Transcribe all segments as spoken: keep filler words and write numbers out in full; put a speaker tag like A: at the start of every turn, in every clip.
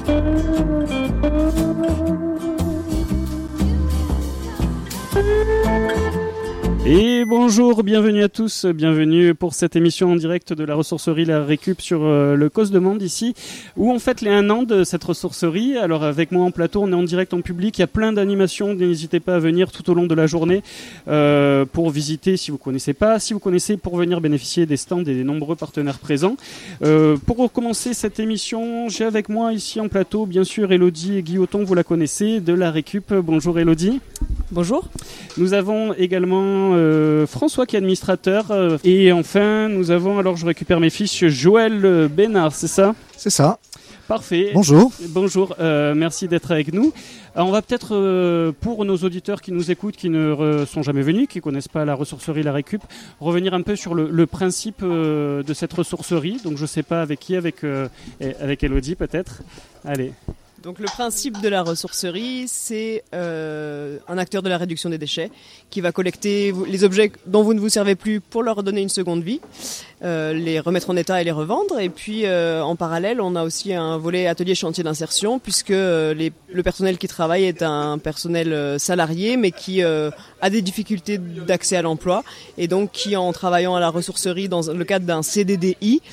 A: Et bonjour, bienvenue à tous, bienvenue pour cette émission en direct de la ressourcerie La Récup sur euh, le Cause de Mende ici, où on fête les un an de cette ressourcerie. Alors avec moi en plateau, on est en direct en public, il y a plein d'animations, n'hésitez pas à venir tout au long de la journée euh, pour visiter si vous connaissez pas, si vous connaissez pour venir bénéficier des stands et des nombreux partenaires présents. Euh, pour commencer cette émission, j'ai avec moi ici en plateau, bien sûr, Elodie et Guilloton, vous la connaissez, de La Récup. Bonjour Elodie.
B: Bonjour.
A: Nous avons également euh, François qui est administrateur euh, et enfin nous avons, alors je récupère mes fiches, Joël Bénard, c'est ça ?
C: C'est ça.
A: Parfait.
C: Bonjour.
A: Bonjour, euh, merci d'être avec nous. Alors on va peut-être, euh, pour nos auditeurs qui nous écoutent, qui ne re- sont jamais venus, qui ne connaissent pas la ressourcerie La Récup, revenir un peu sur le, le principe euh, de cette ressourcerie. Donc je ne sais pas avec qui, avec, euh, avec Elodie peut-être. Allez.
B: Donc le principe de la ressourcerie, c'est euh, un acteur de la réduction des déchets qui va collecter les objets dont vous ne vous servez plus pour leur donner une seconde vie, euh, les remettre en état et les revendre. Et puis euh, en parallèle, on a aussi un volet atelier chantier d'insertion puisque euh, les, le personnel qui travaille est un personnel euh, salarié mais qui euh, a des difficultés d'accès à l'emploi et donc qui, en travaillant à la ressourcerie dans le cadre d'un C D D I,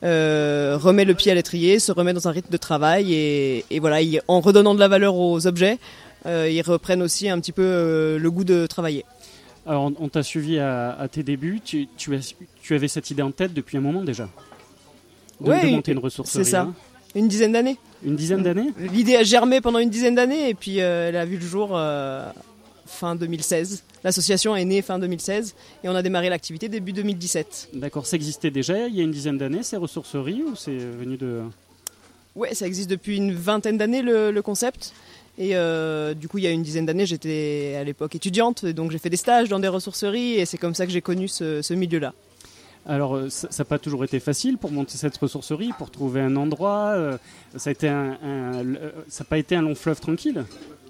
B: euh, remet le pied à l'étrier, se remet dans un rythme de travail et, et voilà, ils, en redonnant de la valeur aux objets, euh, ils reprennent aussi un petit peu euh, le goût de travailler.
A: Alors on t'a suivi à, à tes débuts, tu, tu, as, tu avais cette idée en tête depuis un moment déjà de,
B: ouais,
A: de monter une ressourcerie.
B: C'est ça,
A: hein.
B: Une dizaine d'années.
A: Une dizaine d'années ?
B: L'idée a germé pendant une dizaine d'années et puis euh, elle a vu le jour euh, fin deux mille seize. L'association est née fin deux mille seize et on a démarré l'activité début deux mille dix-sept.
A: D'accord, ça existait déjà il y a une dizaine d'années ces ressourceries ou c'est venu de...
B: Ouais, ça existe depuis une vingtaine d'années le, le concept. Et euh, du coup, il y a une dizaine d'années, j'étais à l'époque étudiante, donc j'ai fait des stages dans des ressourceries et c'est comme ça que j'ai connu ce, ce milieu-là.
A: Alors, ça n'a pas toujours été facile pour monter cette ressourcerie, pour trouver un endroit. Euh, ça a été un, un, ça n'a pas été un long fleuve tranquille ?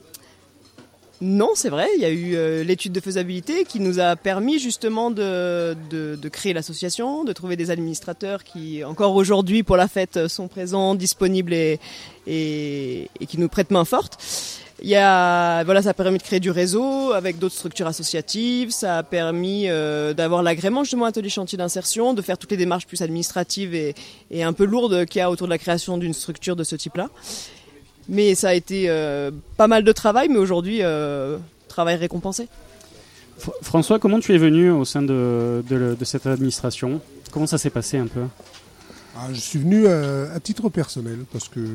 B: Non, c'est vrai, il y a eu euh, l'étude de faisabilité qui nous a permis justement de, de, de créer l'association, de trouver des administrateurs qui, encore aujourd'hui pour la fête, sont présents, disponibles et, et, et qui nous prêtent main forte. Il y a, voilà, ça a permis de créer du réseau avec d'autres structures associatives, ça a permis euh, d'avoir l'agrément justement atelier chantier d'insertion, de faire toutes les démarches plus administratives et, et un peu lourdes qu'il y a autour de la création d'une structure de ce type-là. Mais ça a été euh, pas mal de travail, mais aujourd'hui, euh, travail récompensé.
A: F- François, comment tu es venu au sein de, de, de cette administration ? Comment ça s'est passé un peu ?
D: ah, Je suis venu à, à titre personnel, parce que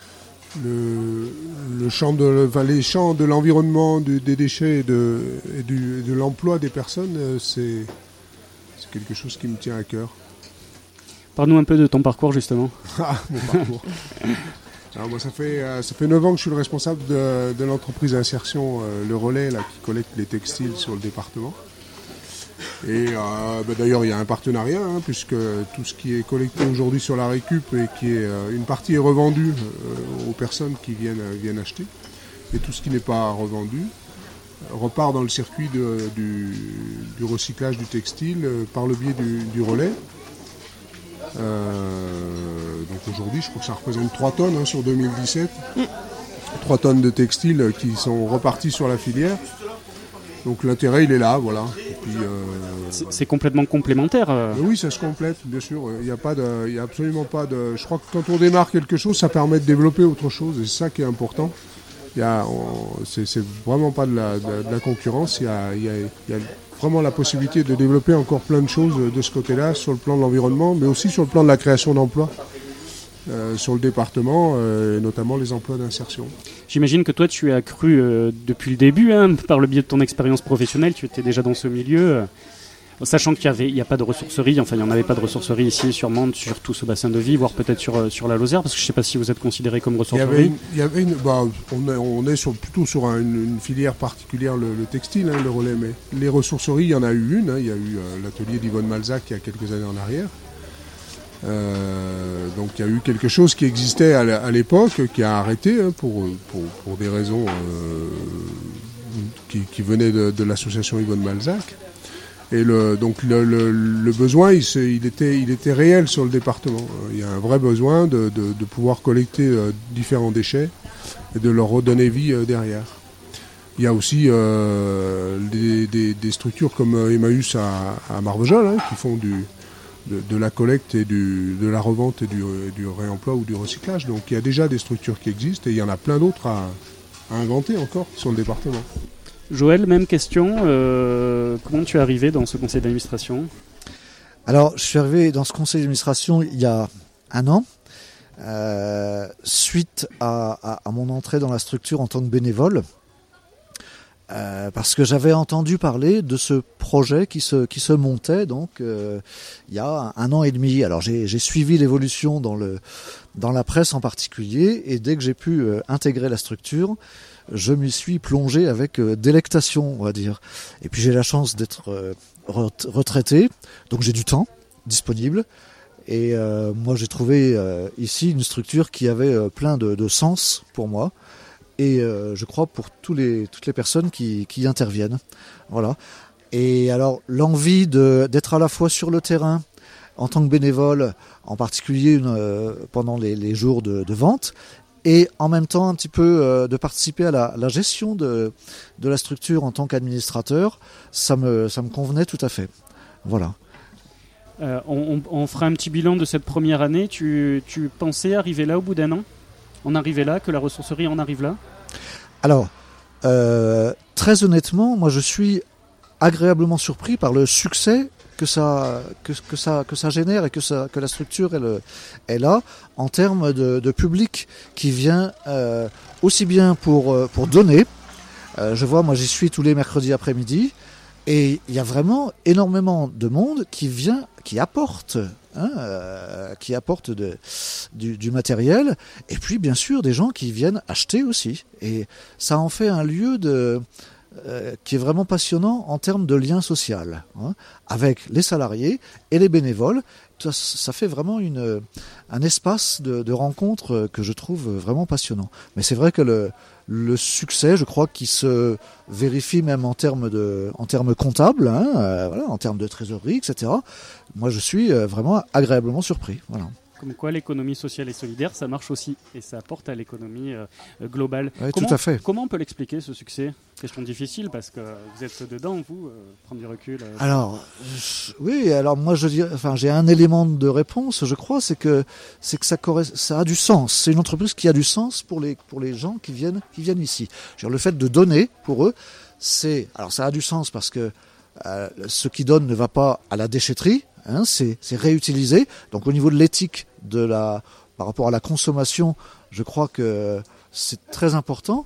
D: le, le champ de, enfin, les champs de l'environnement, du, des déchets et de, et du, de l'emploi des personnes, c'est, c'est quelque chose qui me tient à cœur.
A: Parle-nous un peu de ton parcours, justement.
D: Ah, mon parcours Alors moi, ça fait euh, ça fait neuf ans que je suis le responsable de, de l'entreprise d'insertion euh, Le Relais, là, qui collecte les textiles sur le département. Et euh, bah, d'ailleurs, il y a un partenariat, hein, puisque tout ce qui est collecté aujourd'hui sur la Récup et qui est euh, une partie est revendue euh, aux personnes qui viennent euh, viennent acheter, et tout ce qui n'est pas revendu euh, repart dans le circuit de, du, du recyclage du textile euh, par le biais du, du relais. Euh, donc aujourd'hui, je crois que ça représente trois tonnes hein, sur deux mille dix-sept. Mm. trois tonnes de textiles qui sont repartis sur la filière. Donc l'intérêt, il est là, voilà. Et puis, euh,
A: c'est, c'est complètement complémentaire. Euh.
D: Oui, ça se complète, bien sûr. Il n'y a pas de, il y a absolument pas de. Je crois que quand on démarre quelque chose, ça permet de développer autre chose, et c'est ça qui est important. Il y a, on, c'est, c'est vraiment pas de la, de, de la concurrence. Il y a, il y a, il y a vraiment la possibilité de développer encore plein de choses de ce côté-là, sur le plan de l'environnement, mais aussi sur le plan de la création d'emplois euh, sur le département, euh, et notamment les emplois d'insertion.
A: J'imagine que toi, tu as cru euh, depuis le début, hein, par le biais de ton expérience professionnelle, tu étais déjà dans ce milieu, euh, sachant qu'il n'y n'y a pas de ressourcerie, enfin il n'y en avait pas de ressourcerie ici sur Mende, sur tout ce bassin de vie, voire peut-être sur, sur la Lozère, parce que je ne sais pas si vous êtes considéré comme ressourcerie.
D: Il y avait une, il y avait une, bah, on est, on est sur, plutôt sur un, une, une filière particulière, le, le textile, hein, le relais, mais les ressourceries, il y en a eu une, hein, il y a eu euh, l'atelier d'Yvonne Malzac il y a quelques années en arrière. Euh, donc il y a eu quelque chose qui existait à, à l'époque, qui a arrêté hein, pour, pour, pour des raisons euh, qui, qui venaient de, de l'association Yvonne Malzac. Et le, donc le, le, le besoin, il, se, il, était, il était réel sur le département. Il y a un vrai besoin de, de, de pouvoir collecter euh, différents déchets et de leur redonner vie euh, derrière. Il y a aussi euh, des, des, des structures comme Emmaüs à, à Marvejols hein, qui font du, de, de la collecte et du, de la revente et du, du réemploi ou du recyclage. Donc il y a déjà des structures qui existent et il y en a plein d'autres à, à inventer encore sur le département.
A: Joël, même question. Euh, comment tu es arrivé dans ce conseil d'administration ?
C: Alors, je suis arrivé dans ce conseil d'administration il y a un an, euh, suite à, à, à mon entrée dans la structure en tant que bénévole, euh, parce que j'avais entendu parler de ce projet qui se, qui se montait donc euh, il y a un an et demi. Alors, j'ai, j'ai suivi l'évolution dans, le, dans la presse en particulier, et dès que j'ai pu euh, intégrer la structure, je m'y suis plongé avec euh, délectation, on va dire. Et puis j'ai la chance d'être euh, retraité, donc j'ai du temps disponible. Et euh, moi j'ai trouvé euh, ici une structure qui avait euh, plein de, de sens pour moi. Et euh, je crois pour tous les, toutes les personnes qui, qui y interviennent. Voilà. Et alors l'envie de, d'être à la fois sur le terrain, en tant que bénévole, en particulier une, euh, pendant les, les jours de, de vente, et en même temps un petit peu euh, de participer à la, la gestion de, de la structure en tant qu'administrateur, ça me, ça me convenait tout à fait. Voilà.
A: Euh, on, on fera un petit bilan de cette première année. Tu, tu pensais arriver là au bout d'un an ? En arriver là, que la ressourcerie en arrive là ?
C: Alors, euh, très honnêtement, moi je suis agréablement surpris par le succès que ça, que, que ça, que ça génère et que, ça, que la structure elle, elle a en termes de, de public qui vient euh, aussi bien pour, pour donner. Euh, je vois, moi j'y suis tous les mercredis après-midi et il y a vraiment énormément de monde qui vient, qui apporte, hein, euh, qui apporte de, du, du matériel, et puis bien sûr des gens qui viennent acheter aussi. Et ça en fait un lieu de... Euh, qui est vraiment passionnant en termes de lien social, hein, avec les salariés et les bénévoles. Ça, ça fait vraiment une, un espace de, de rencontre que je trouve vraiment passionnant. Mais c'est vrai que le, le succès, je crois, qui se vérifie même en termes, de, en termes comptables, hein, euh, voilà, en termes de trésorerie, et cetera. Moi, je suis vraiment agréablement surpris. Voilà.
A: Comme quoi l'économie sociale et solidaire, ça marche aussi et ça apporte à l'économie euh, globale.
C: Oui,
A: comment,
C: tout à fait.
A: Comment on peut l'expliquer ce succès ? Question difficile parce que vous êtes dedans, vous, euh, prendre du recul. Euh...
C: Alors, je, oui, alors moi je dirais, enfin j'ai un élément de réponse, je crois, c'est que c'est que ça ça a du sens. C'est une entreprise qui a du sens pour les pour les gens qui viennent qui viennent ici. Genre, le fait de donner pour eux, c'est alors ça a du sens parce que euh, ce qui donne ne va pas à la déchetterie. Hein, c'est, c'est réutilisé. Donc au niveau de l'éthique de la, par rapport à la consommation, je crois que c'est très important.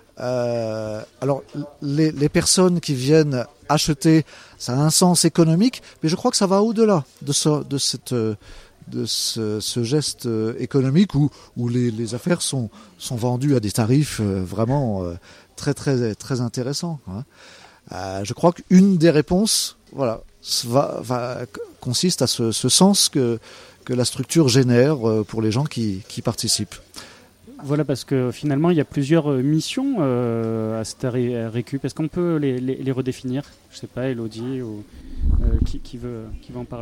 C: Euh, alors les, les personnes qui viennent acheter, ça a un sens économique, mais je crois que ça va au-delà de, ce, de, cette, de ce, ce geste économique où, où les, les affaires sont, sont vendues à des tarifs vraiment très très très intéressants. Hein. Euh, je crois qu'une des réponses, voilà, va, va, consiste à ce, ce sens que, que la structure génère pour les gens qui, qui participent.
A: Voilà, parce que finalement, il y a plusieurs missions euh, à cette récup. Est-ce qu'on peut les, les, les redéfinir ? Je ne sais pas, Elodie, ou, euh, qui, qui, veut, qui veut en parler ?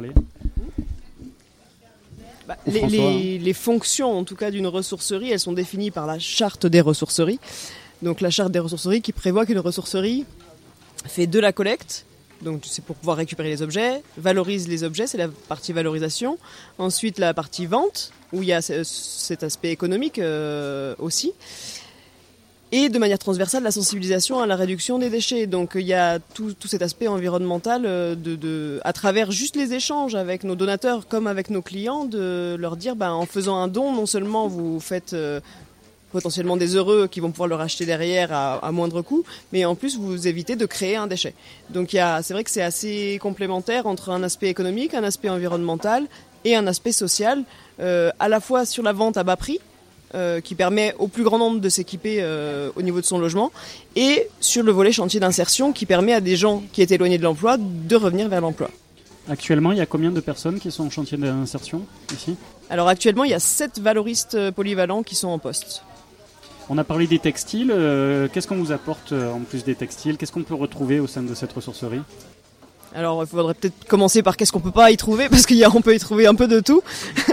B: Bah, les, les, les fonctions, en tout cas, d'une ressourcerie, elles sont définies par la charte des ressourceries. Donc la charte des ressourceries qui prévoit qu'une ressourcerie fait de la collecte, donc c'est pour pouvoir récupérer les objets, valorise les objets, c'est la partie valorisation. Ensuite la partie vente, où il y a cet aspect économique euh, aussi. Et de manière transversale, la sensibilisation à la réduction des déchets. Donc il y a tout, tout cet aspect environnemental de, de, à travers juste les échanges avec nos donateurs comme avec nos clients, de leur dire, ben, en faisant un don, non seulement vous faites... Euh, potentiellement des heureux qui vont pouvoir le racheter derrière à, à moindre coût, mais en plus vous évitez de créer un déchet. Donc il y a, c'est vrai que c'est assez complémentaire entre un aspect économique, un aspect environnemental et un aspect social, euh, à la fois sur la vente à bas prix, euh, qui permet au plus grand nombre de s'équiper euh, au niveau de son logement, et sur le volet chantier d'insertion qui permet à des gens qui étaient éloignés de l'emploi de revenir vers l'emploi.
A: Actuellement, il y a combien de personnes qui sont en chantier d'insertion ici ?
B: Alors actuellement, il y a sept valoristes polyvalents qui sont en poste.
A: On a parlé des textiles. Euh, qu'est-ce qu'on vous apporte euh, en plus des textiles ? Qu'est-ce qu'on peut retrouver au sein de cette ressourcerie ?
B: Alors, il faudrait peut-être commencer par qu'est-ce qu'on peut pas y trouver, parce qu'on peut y trouver un peu de tout.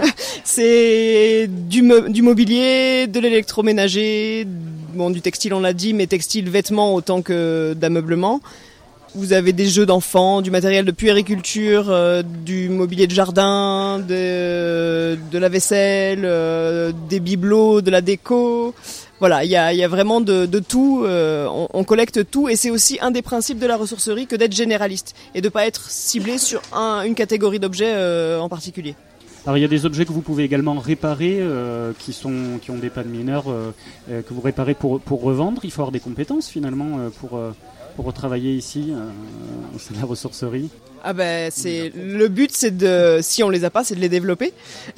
B: C'est du, mo- du mobilier, de l'électroménager, bon, du textile on l'a dit, mais textile, vêtements autant que d'ameublement. Vous avez des jeux d'enfants, du matériel de puériculture, euh, du mobilier de jardin, de, de la vaisselle, euh, des bibelots, de la déco. Voilà, il y a, y a vraiment de, de tout. Euh, on, on collecte tout, et c'est aussi un des principes de la ressourcerie que d'être généraliste et de pas être ciblé sur un, une catégorie d'objets euh, en particulier.
A: Alors il y a des objets que vous pouvez également réparer, euh, qui sont qui ont des pannes mineures, euh, euh, que vous réparez pour pour revendre. Il faut avoir des compétences finalement euh, pour euh, pour retravailler ici euh, au sein de la ressourcerie.
B: Ah ben c'est le but, c'est de, si on les a pas, c'est de les développer.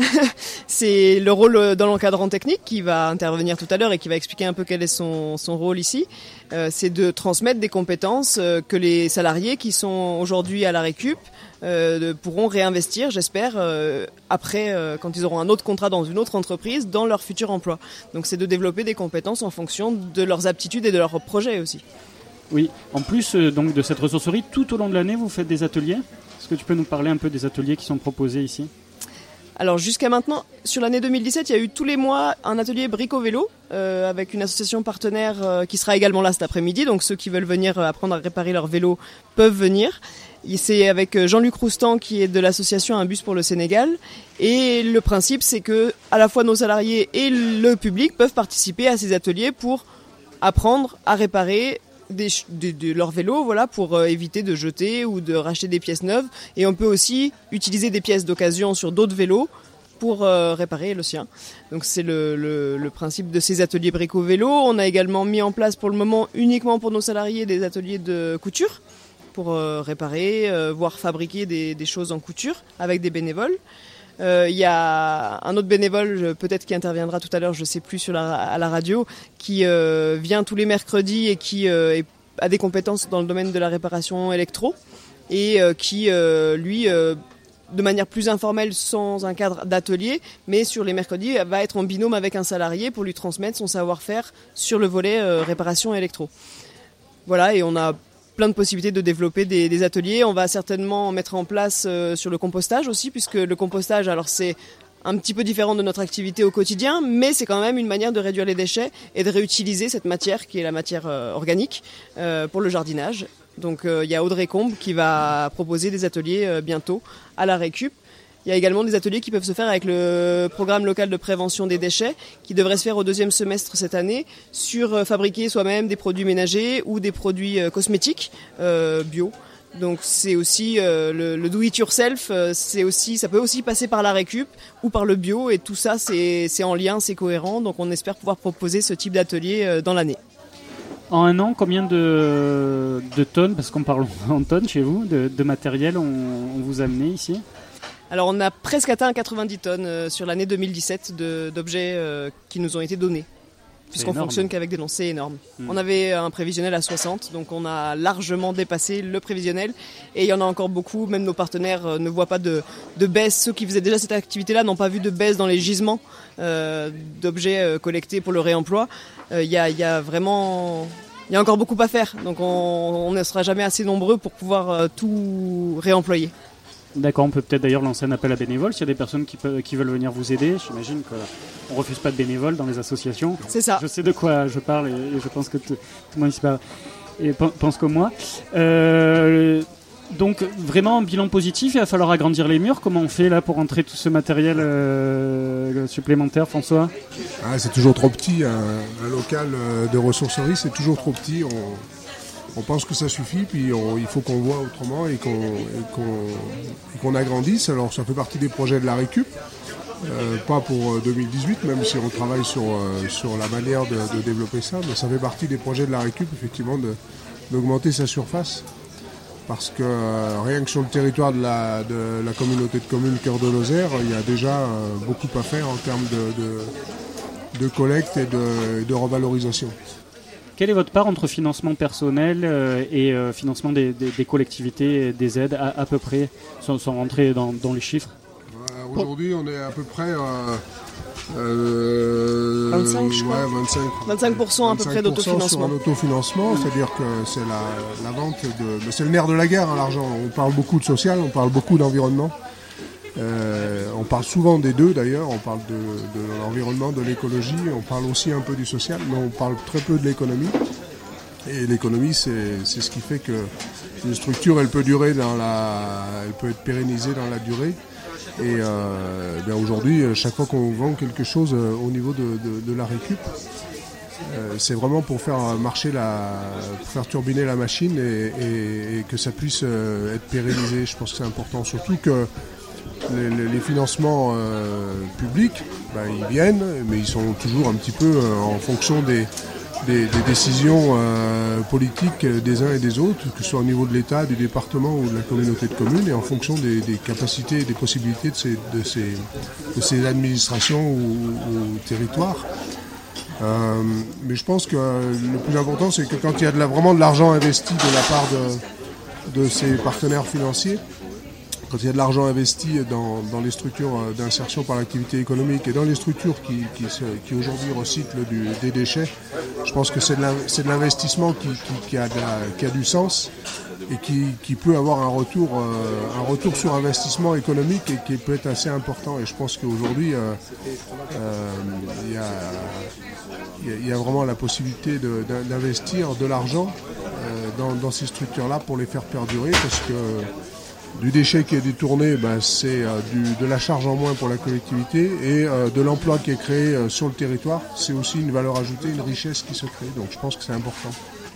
B: C'est le rôle dans l'encadrant technique qui va intervenir tout à l'heure et qui va expliquer un peu quel est son son rôle ici. Euh, c'est de transmettre des compétences euh, que les salariés qui sont aujourd'hui à la récup euh, de, pourront réinvestir, j'espère, euh, après euh, quand ils auront un autre contrat dans une autre entreprise, dans leur futur emploi. Donc c'est de développer des compétences en fonction de leurs aptitudes et de leurs projets aussi.
A: Oui, en plus euh, donc de cette ressourcerie, tout au long de l'année, vous faites des ateliers. Est-ce que tu peux nous parler un peu des ateliers qui sont proposés ici ?
B: Alors jusqu'à maintenant, sur l'année deux mille dix-sept, il y a eu tous les mois un atelier brico-vélo euh, avec une association partenaire euh, qui sera également là cet après-midi. Donc ceux qui veulent venir euh, apprendre à réparer leur vélo peuvent venir. Et c'est avec Jean-Luc Roustan qui est de l'association Un bus pour le Sénégal. Et le principe, c'est que à la fois nos salariés et le public peuvent participer à ces ateliers pour apprendre à réparer Des, de, de leur vélo, voilà, pour euh, éviter de jeter ou de racheter des pièces neuves. Et on peut aussi utiliser des pièces d'occasion sur d'autres vélos pour euh, réparer le sien. Donc c'est le, le, le principe de ces ateliers brico-vélo. On a également mis en place pour le moment uniquement pour nos salariés des ateliers de couture pour euh, réparer, euh, voire fabriquer des, des choses en couture avec des bénévoles. Il euh, y a un autre bénévole, peut-être qui interviendra tout à l'heure, je ne sais plus, sur la, à la radio, qui euh, vient tous les mercredis et qui euh, est, a des compétences dans le domaine de la réparation électro et euh, qui, euh, lui, euh, de manière plus informelle, sans un cadre d'atelier, mais sur les mercredis, va être en binôme avec un salarié pour lui transmettre son savoir-faire sur le volet euh, réparation électro. Voilà, et on a plein de possibilités de développer des, des ateliers. On va certainement mettre en place euh, sur le compostage aussi, puisque le compostage, alors c'est un petit peu différent de notre activité au quotidien, mais c'est quand même une manière de réduire les déchets et de réutiliser cette matière qui est la matière euh, organique euh, pour le jardinage. Donc euh, il y a Audrey Combe qui va proposer des ateliers euh, bientôt à la récup. Il y a également des ateliers qui peuvent se faire avec le programme local de prévention des déchets qui devrait se faire au deuxième semestre cette année sur euh, fabriquer soi-même des produits ménagers ou des produits euh, cosmétiques euh, bio. Donc c'est aussi euh, le, le do it yourself, euh, c'est aussi, ça peut aussi passer par la récup ou par le bio, et tout ça c'est, c'est en lien, c'est cohérent. Donc on espère pouvoir proposer ce type d'atelier euh, dans l'année.
A: En un an, combien de, de tonnes, parce qu'on parle en tonnes chez vous, de, de matériel on, on vous a amené ici ?
B: Alors on a presque atteint quatre-vingt-dix tonnes euh, sur l'année deux mille dix-sept de, d'objets euh, qui nous ont été donnés, puisqu'on fonctionne qu'avec des lancers énormes. Mmh. On avait un prévisionnel à soixante, donc on a largement dépassé le prévisionnel, et il y en a encore beaucoup. Même nos partenaires euh, ne voient pas de, de baisse. Ceux qui faisaient déjà cette activité-là n'ont pas vu de baisse dans les gisements euh, d'objets euh, collectés pour le réemploi. Il euh, y, a, y a vraiment... Il y a encore beaucoup à faire, donc on, on ne sera jamais assez nombreux pour pouvoir euh, tout réemployer.
A: D'accord, on peut peut-être d'ailleurs lancer un appel à bénévoles s'il y a des personnes qui, peuvent, qui veulent venir vous aider. J'imagine qu'on ne refuse pas de bénévoles dans les associations.
B: C'est ça.
A: Je sais de quoi je parle et, et je pense que tout, tout le monde ici parle, et pense comme moi. Euh, donc vraiment un bilan positif, il va falloir agrandir les murs. Comment on fait là pour entrer tout ce matériel euh, supplémentaire, François ?
D: Ah, c'est toujours trop petit, un, un local de ressourcerie, c'est toujours trop petit. On... On pense que ça suffit, puis on, il faut qu'on voit autrement et qu'on, et qu'on, et qu'on agrandisse. Alors ça fait partie des projets de la récup, euh, pas pour deux mille dix-huit, même si on travaille sur, euh, sur la manière de, de développer ça, mais ça fait partie des projets de la récup, effectivement, de, d'augmenter sa surface. Parce que euh, rien que sur le territoire de la, de la communauté de communes Cœur de Lozère, il y a déjà euh, beaucoup à faire en termes de, de, de collecte et de, de revalorisation.
A: Quelle est votre part entre financement personnel euh, et euh, financement des, des, des collectivités, des aides, à, à peu près, sans, sans rentrer dans, dans les chiffres ?
D: euh, Aujourd'hui, on est à peu près euh, euh,
B: vingt-cinq, je crois.
D: Ouais, vingt-cinq,
B: vingt-cinq pour cent à peu près d'autofinancement.
D: Sur un autofinancement, c'est-à-dire que c'est la, la vente de... C'est le nerf de la guerre, hein, l'argent. On parle beaucoup de social, on parle beaucoup d'environnement. Euh, on parle souvent des deux d'ailleurs, on parle de, de l'environnement, de l'écologie, on parle aussi un peu du social, mais on parle très peu de l'économie. Et l'économie, c'est, c'est ce qui fait que une structure, elle peut durer dans la, elle peut être pérennisée dans la durée. Et euh, bien aujourd'hui, chaque fois qu'on vend quelque chose euh, au niveau de, de, de la récup, euh, c'est vraiment pour faire marcher la, pour faire turbiner la machine et, et, et que ça puisse euh, être pérennisé. Je pense que c'est important, surtout que les, les, les financements euh, publics, ben, ils viennent, mais ils sont toujours un petit peu euh, en fonction des Des, des décisions euh, politiques des uns et des autres, que ce soit au niveau de l'État, du département ou de la communauté de communes, et en fonction des, des capacités et des possibilités de ces, de ces, de ces administrations ou, ou territoires. Euh, mais je pense que le plus important, c'est que quand il y a de la, vraiment de l'argent investi de la part de, de ces partenaires financiers, quand il y a de l'argent investi dans, dans les structures d'insertion par l'activité économique et dans les structures qui, qui, qui aujourd'hui recyclent du, des déchets, je pense que c'est de l'investissement qui, qui, qui, a de la, qui a du sens et qui, qui peut avoir un retour, euh, un retour sur investissement économique et qui peut être assez important. Et je pense qu'aujourd'hui, euh, euh, il y a, il y a vraiment la possibilité de, d'investir de l'argent euh, dans, dans ces structures-là pour les faire perdurer, parce que du déchet qui est détourné, ben, c'est euh, du, de la charge en moins pour la collectivité, et euh, de l'emploi qui est créé euh, sur le territoire, c'est aussi une valeur ajoutée, une richesse qui se crée. Donc je pense que c'est important.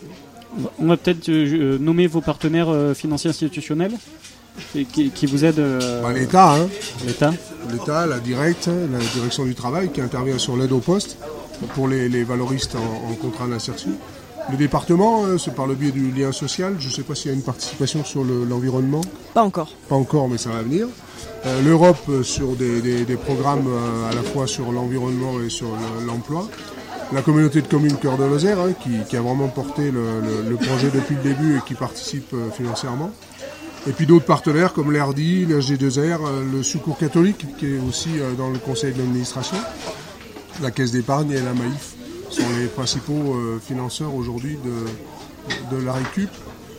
A: On va peut-être euh, nommer vos partenaires euh, financiers institutionnels qui, qui, qui vous aident. Euh,
D: ben, L'État, hein.
A: L'État.
D: L'État, la directe, la direction du travail qui intervient sur l'aide au poste pour les, les valoristes en, en contrat d'insertion. Le département, c'est par le biais du lien social. Je ne sais pas s'il y a une participation sur le, l'environnement.
B: Pas encore.
D: Pas encore, mais ça va venir. Euh, L'Europe sur des, des, des programmes euh, à la fois sur l'environnement et sur le, l'emploi. La communauté de communes Cœur de Lozère, hein, qui, qui a vraiment porté le, le, le projet depuis le début et qui participe euh, financièrement. Et puis d'autres partenaires comme l'R D I, le G deux R, euh, le Secours catholique, qui est aussi euh, dans le conseil de l'administration, la Caisse d'épargne et la Maïf sont les principaux euh, financeurs aujourd'hui de, de la récup.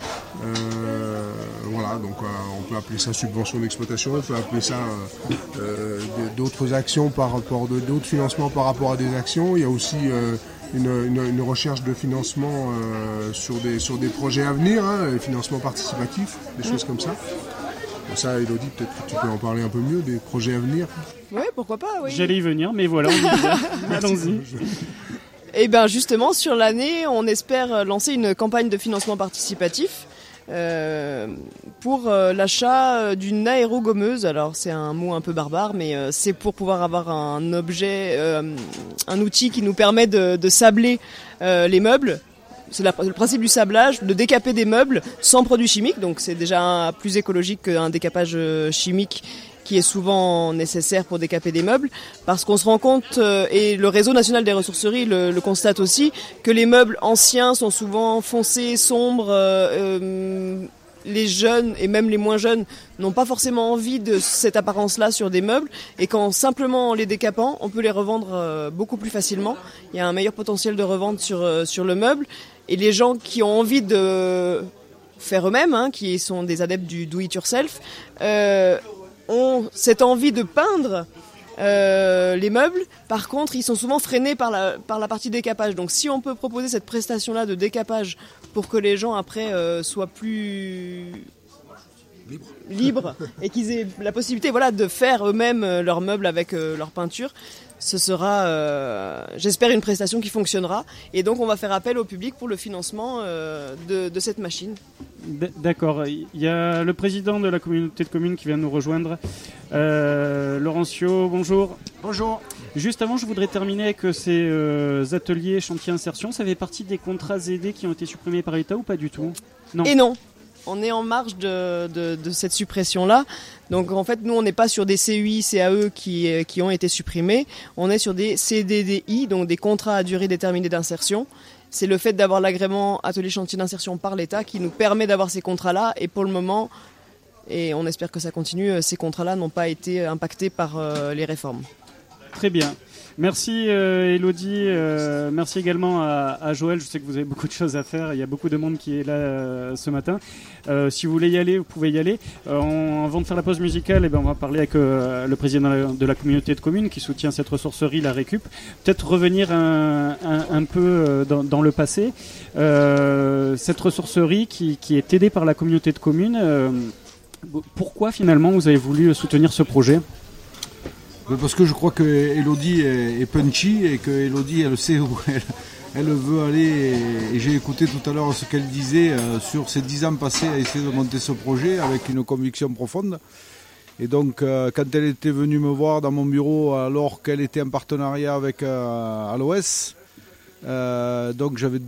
D: Euh, voilà, donc euh, on peut appeler ça subvention d'exploitation, on peut appeler ça euh, euh, d'autres actions par rapport de d'autres financements par rapport à des actions. Il y a aussi euh, une, une, une recherche de financement euh, sur des sur des projets à venir, hein, les financements participatifs, des choses comme ça. Bon, ça, Elodie, peut-être que tu peux en parler un peu mieux des projets à venir.
B: Oui, pourquoi pas, oui.
A: J'allais y venir, mais voilà, on y va. Allons-y.
B: Et bien justement, sur l'année, on espère lancer une campagne de financement participatif euh, pour euh, l'achat d'une aérogommeuse. Alors c'est un mot un peu barbare, mais euh, c'est pour pouvoir avoir un objet, euh, un outil qui nous permet de, de sabler euh, les meubles. C'est la, le principe du sablage, de décaper des meubles sans produits chimiques, donc c'est déjà plus écologique qu'un décapage chimique qui est souvent nécessaire pour décaper des meubles, parce qu'on se rend compte, euh, et le réseau national des ressourceries le, le constate aussi, que les meubles anciens sont souvent foncés, sombres, euh, euh, les jeunes et même les moins jeunes n'ont pas forcément envie de cette apparence-là sur des meubles, et qu'en simplement les décapant, on peut les revendre euh, beaucoup plus facilement. Il y a un meilleur potentiel de revente sur, euh, sur le meuble, et les gens qui ont envie de faire eux-mêmes, hein, qui sont des adeptes du do-it-yourself, euh, ont cette envie de peindre euh, les meubles. Par contre, ils sont souvent freinés par la, par la partie décapage. Donc si on peut proposer cette prestation-là de décapage pour que les gens après euh, soient plus
D: libres
B: libre, et qu'ils aient la possibilité, voilà, de faire eux-mêmes leurs meubles avec euh, leur peinture, ce sera, euh, j'espère, une prestation qui fonctionnera. Et donc on va faire appel au public pour le financement euh, de, de cette machine.
A: D'accord. Il y a le président de la communauté de communes qui vient nous rejoindre. Euh, Laurencio, bonjour.
E: Bonjour.
A: Juste avant, je voudrais terminer avec ces euh, ateliers chantier insertion. Ça fait partie des contrats aidés qui ont été supprimés par l'État ou pas du tout? Non.
B: Et non. On est en marge de, de, de cette suppression-là. Donc en fait, nous, on n'est pas sur des C U I, C A E qui, qui ont été supprimés. On est sur des C D D I, donc des contrats à durée déterminée d'insertion. C'est le fait d'avoir l'agrément atelier chantier d'insertion par l'État qui nous permet d'avoir ces contrats-là. Et pour le moment, et on espère que ça continue. Ces contrats-là n'ont pas été impactés par euh, les réformes.
A: Très bien. Merci euh, Elodie, euh, merci également à, à Joël, je sais que vous avez beaucoup de choses à faire, il y a beaucoup de monde qui est là euh, ce matin. Euh, si vous voulez y aller, vous pouvez y aller. Euh, on, avant de faire la pause musicale, eh ben, on va parler avec euh, le président de la, de la communauté de communes qui soutient cette ressourcerie, la Récup. Peut-être revenir un, un, un peu dans, dans le passé. Euh, cette ressourcerie qui, qui est aidée par la communauté de communes, euh, pourquoi finalement vous avez voulu soutenir ce projet ?
E: Parce que je crois que Elodie est punchy et que Elodie elle sait où elle, elle veut aller. Et j'ai écouté tout à l'heure ce qu'elle disait euh, sur ses dix ans passés à essayer de monter ce projet avec une conviction profonde. Et donc euh, quand elle était venue me voir dans mon bureau alors qu'elle était en partenariat avec euh, Aloès, euh, donc j'avais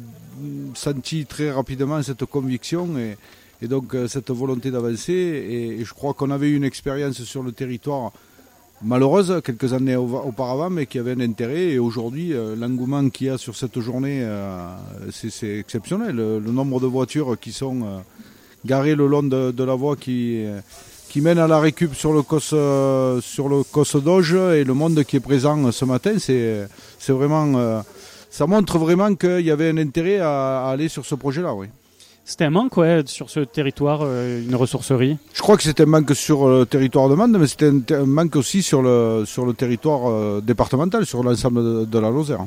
E: senti très rapidement cette conviction et, et donc euh, cette volonté d'avancer. Et, et je crois qu'on avait eu une expérience sur le territoire malheureuse quelques années auparavant, mais qui avait un intérêt. Et aujourd'hui, euh, l'engouement qu'il y a sur cette journée, euh, c'est, c'est exceptionnel. Le, le nombre de voitures qui sont euh, garées le long de, de la voie qui, euh, qui mène à la récup sur le COS, euh, sur le COS Doge et le monde qui est présent ce matin, c'est, c'est vraiment, euh, ça montre vraiment qu'il y avait un intérêt à, à aller sur ce projet-là, oui.
A: C'était un manque, ouais, sur ce territoire, euh, une ressourcerie.
E: Je crois que c'était un manque sur le territoire de Mende, mais c'était un, un manque aussi sur le, sur le territoire euh, départemental, sur l'ensemble de, de la Lozère.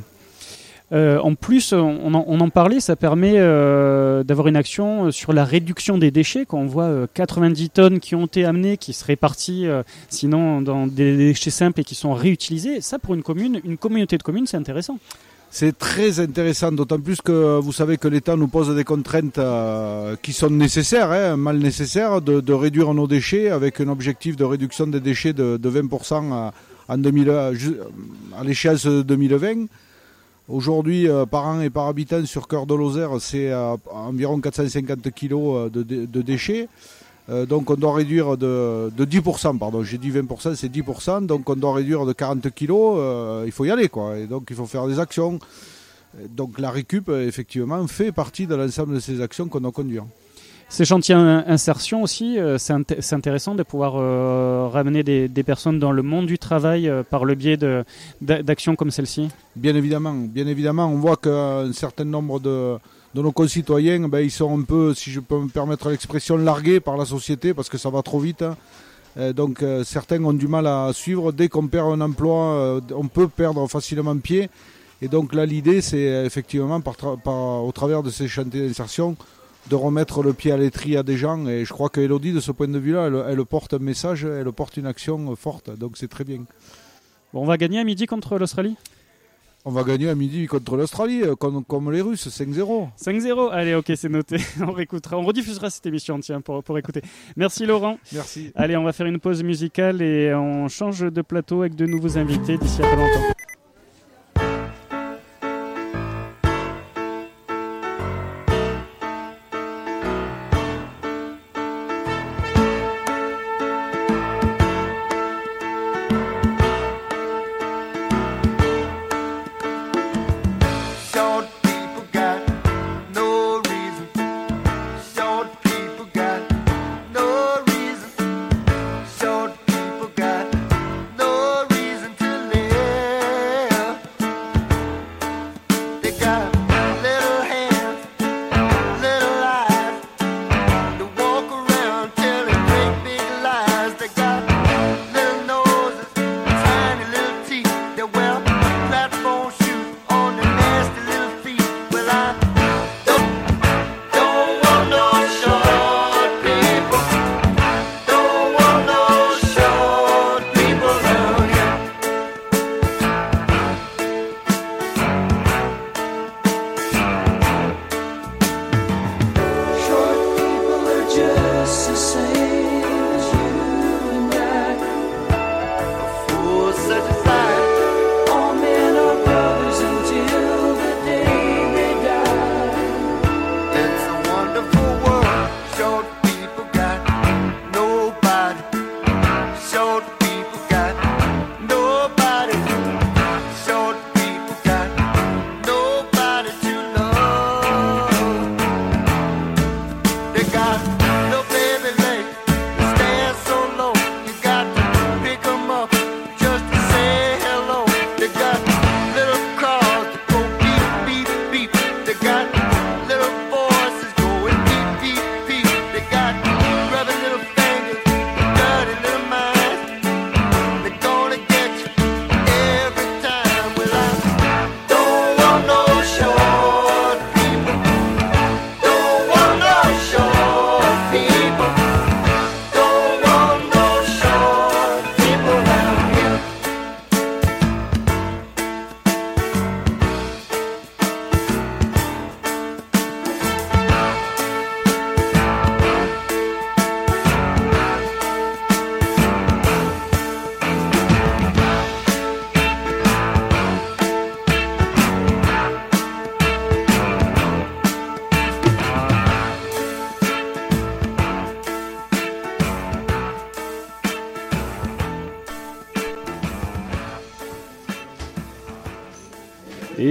A: Euh, en plus, on en, on en parlait, ça permet euh, d'avoir une action sur la réduction des déchets. Quand on voit euh, quatre-vingt-dix tonnes qui ont été amenées, qui se répartissent euh, sinon dans des déchets simples et qui sont réutilisés, ça pour une commune, une communauté de communes, c'est intéressant.
E: C'est très intéressant, d'autant plus que vous savez que l'État nous pose des contraintes euh, qui sont nécessaires, hein, mal nécessaires, de, de réduire nos déchets avec un objectif de réduction des déchets de, de vingt pour cent à, en deux mille, à l'échéance deux mille vingt. Aujourd'hui, euh, par an et par habitant sur Cœur de Lozère, c'est euh, environ quatre cent cinquante kilos de, de, de déchets. Euh, donc on doit réduire de, de dix pour cent, pardon, j'ai dit vingt pour cent, c'est dix pour cent, donc on doit réduire de quarante kilos, euh, il faut y aller, quoi. Et donc il faut faire des actions. Donc la récup, effectivement, fait partie de l'ensemble de ces actions qu'on doit conduire.
A: Ces chantiers insertion aussi, euh, c'est, int- c'est intéressant de pouvoir euh, ramener des, des personnes dans le monde du travail euh, par le biais de, d'actions comme celle-ci.
E: Bien évidemment, bien évidemment, on voit qu'un certain nombre de, de nos concitoyens, ben, ils sont un peu, si je peux me permettre l'expression, largués par la société parce que ça va trop vite. Hein. Euh, donc euh, certains ont du mal à suivre. Dès qu'on perd un emploi, euh, on peut perdre facilement pied. Et donc là, l'idée, c'est effectivement, par tra- par, au travers de ces chantiers d'insertion, de remettre le pied à l'étrier à des gens. Et je crois que Elodie, de ce point de vue-là, elle, elle porte un message, elle porte une action forte. Donc c'est très bien.
A: Bon, on va gagner à midi contre l'Australie ?
E: On va gagner à midi contre l'Australie, comme, comme les Russes, cinq zéro.
A: cinq zéro, allez, ok, c'est noté. On réécoutera, on rediffusera cette émission, tiens, pour, pour écouter. Merci Laurent.
E: Merci.
A: Allez, on va faire une pause musicale et on change de plateau avec de nouveaux invités d'ici à pas longtemps.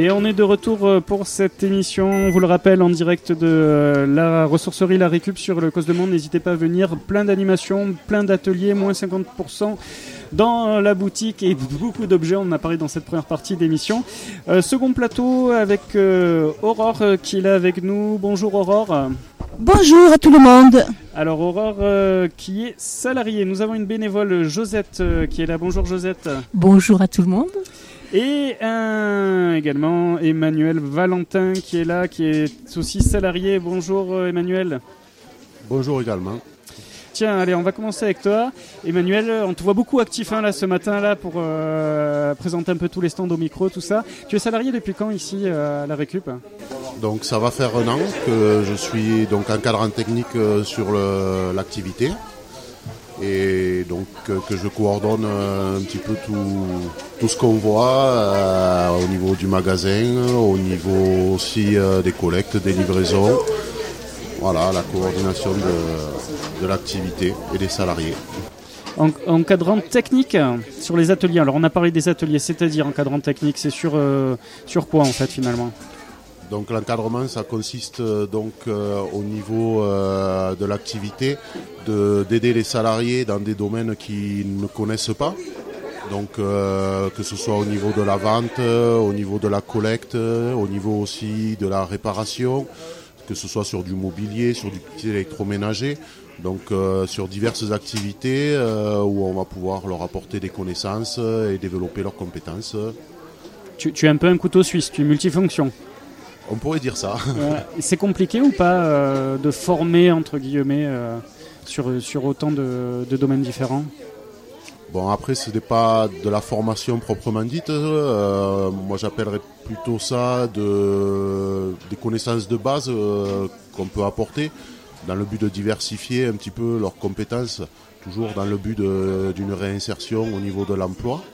A: Et on est de retour pour cette émission, on vous le rappelle, en direct de la ressourcerie La Récup sur le Cause de Monde. N'hésitez pas à venir, plein d'animations, plein d'ateliers, moins cinquante pour cent dans la boutique et beaucoup d'objets, on en a parlé dans cette première partie d'émission. Euh, second plateau avec euh, Aurore euh, qui est là avec nous. Bonjour Aurore.
F: Bonjour à tout le monde.
A: Alors Aurore euh, qui est salariée. Nous avons une bénévole Josette euh, qui est là. Bonjour Josette.
F: Bonjour à tout le monde.
A: Et un, également Emmanuel Valentin qui est là, qui est aussi salarié. Bonjour euh, Emmanuel.
D: Bonjour également.
A: Tiens, allez, on va commencer avec toi. Emmanuel, on te voit beaucoup actif hein, là, ce matin là, pour euh, présenter un peu tous les stands au micro, tout ça. Tu es salarié depuis quand ici euh, à la Récup ?
G: Donc ça va faire un an que je suis donc encadrant technique euh, sur le, l'activité et donc euh, que je coordonne euh, un petit peu tout, tout ce qu'on voit euh, au niveau du magasin, au niveau aussi euh, des collectes, des livraisons. Voilà, la coordination de, de l'activité et des salariés.
A: En, encadrant technique sur les ateliers. Alors on a parlé des ateliers, c'est-à-dire encadrant technique, c'est sur, euh, sur quoi en fait finalement ?
G: Donc l'encadrement, ça consiste euh, donc euh, au niveau euh, de l'activité de, d'aider les salariés dans des domaines qu'ils ne connaissent pas. Donc euh, que ce soit au niveau de la vente, euh, au niveau de la collecte, euh, au niveau aussi de la réparation, que ce soit sur du mobilier, sur du petit électroménager, donc euh, sur diverses activités euh, où on va pouvoir leur apporter des connaissances et développer leurs compétences.
A: Tu, tu es un peu un couteau suisse, tu es multifonction.
G: On pourrait dire ça.
A: Euh, c'est compliqué ou pas euh, de former, entre guillemets, euh, sur, sur autant de, de domaines différents ?
G: Bon, après, ce n'est pas de la formation proprement dite. Euh, moi, j'appellerais plutôt ça de, des connaissances de base euh, qu'on peut apporter dans le but de diversifier un petit peu leurs compétences, toujours dans le but de, d'une réinsertion au niveau de l'emploi.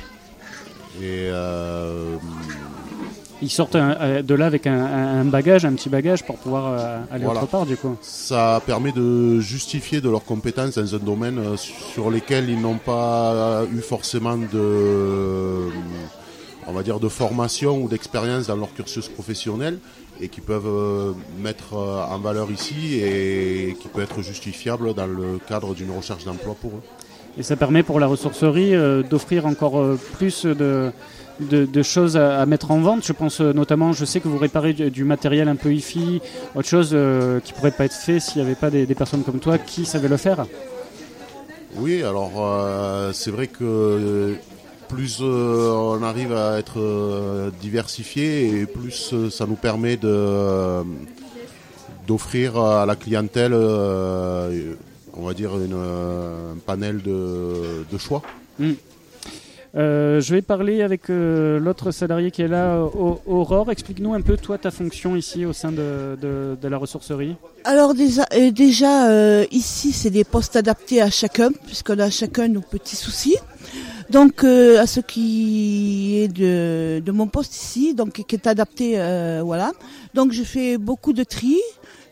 G: Et euh,
A: ils sortent un, de là avec un, un bagage, un petit bagage pour pouvoir euh, aller
G: voilà.
A: autre part du coup.
G: Ça permet de justifier de leurs compétences dans un domaine sur lequel ils n'ont pas eu forcément de, on va dire, de formation ou d'expérience dans leur cursus professionnel et qui peuvent mettre en valeur ici et qui peut être justifiable dans le cadre d'une recherche d'emploi pour eux.
A: Et ça permet pour la ressourcerie euh, d'offrir encore euh, plus de... De, de choses à, à mettre en vente. Je pense euh, notamment, je sais que vous réparez du, du matériel un peu hi-fi, autre chose euh, qui pourrait pas être fait s'il n'y avait pas des, des personnes comme toi qui savaient le faire.
G: Oui, alors euh, c'est vrai que plus euh, on arrive à être euh, diversifié et plus euh, ça nous permet de, euh, d'offrir à la clientèle, euh, on va dire, une, un panel de, de choix.
A: Mmh. Euh, je vais parler avec euh, l'autre salarié qui est là, Aurore. Explique-nous un peu, toi, ta fonction ici au sein de, de, de la ressourcerie.
F: Alors déjà, euh, déjà euh, ici, c'est des postes adaptés à chacun, puisqu'on a chacun nos petits soucis. Donc, euh, à ce qui est de, de mon poste ici, donc qui est adapté, euh, voilà. Donc, je fais beaucoup de tri.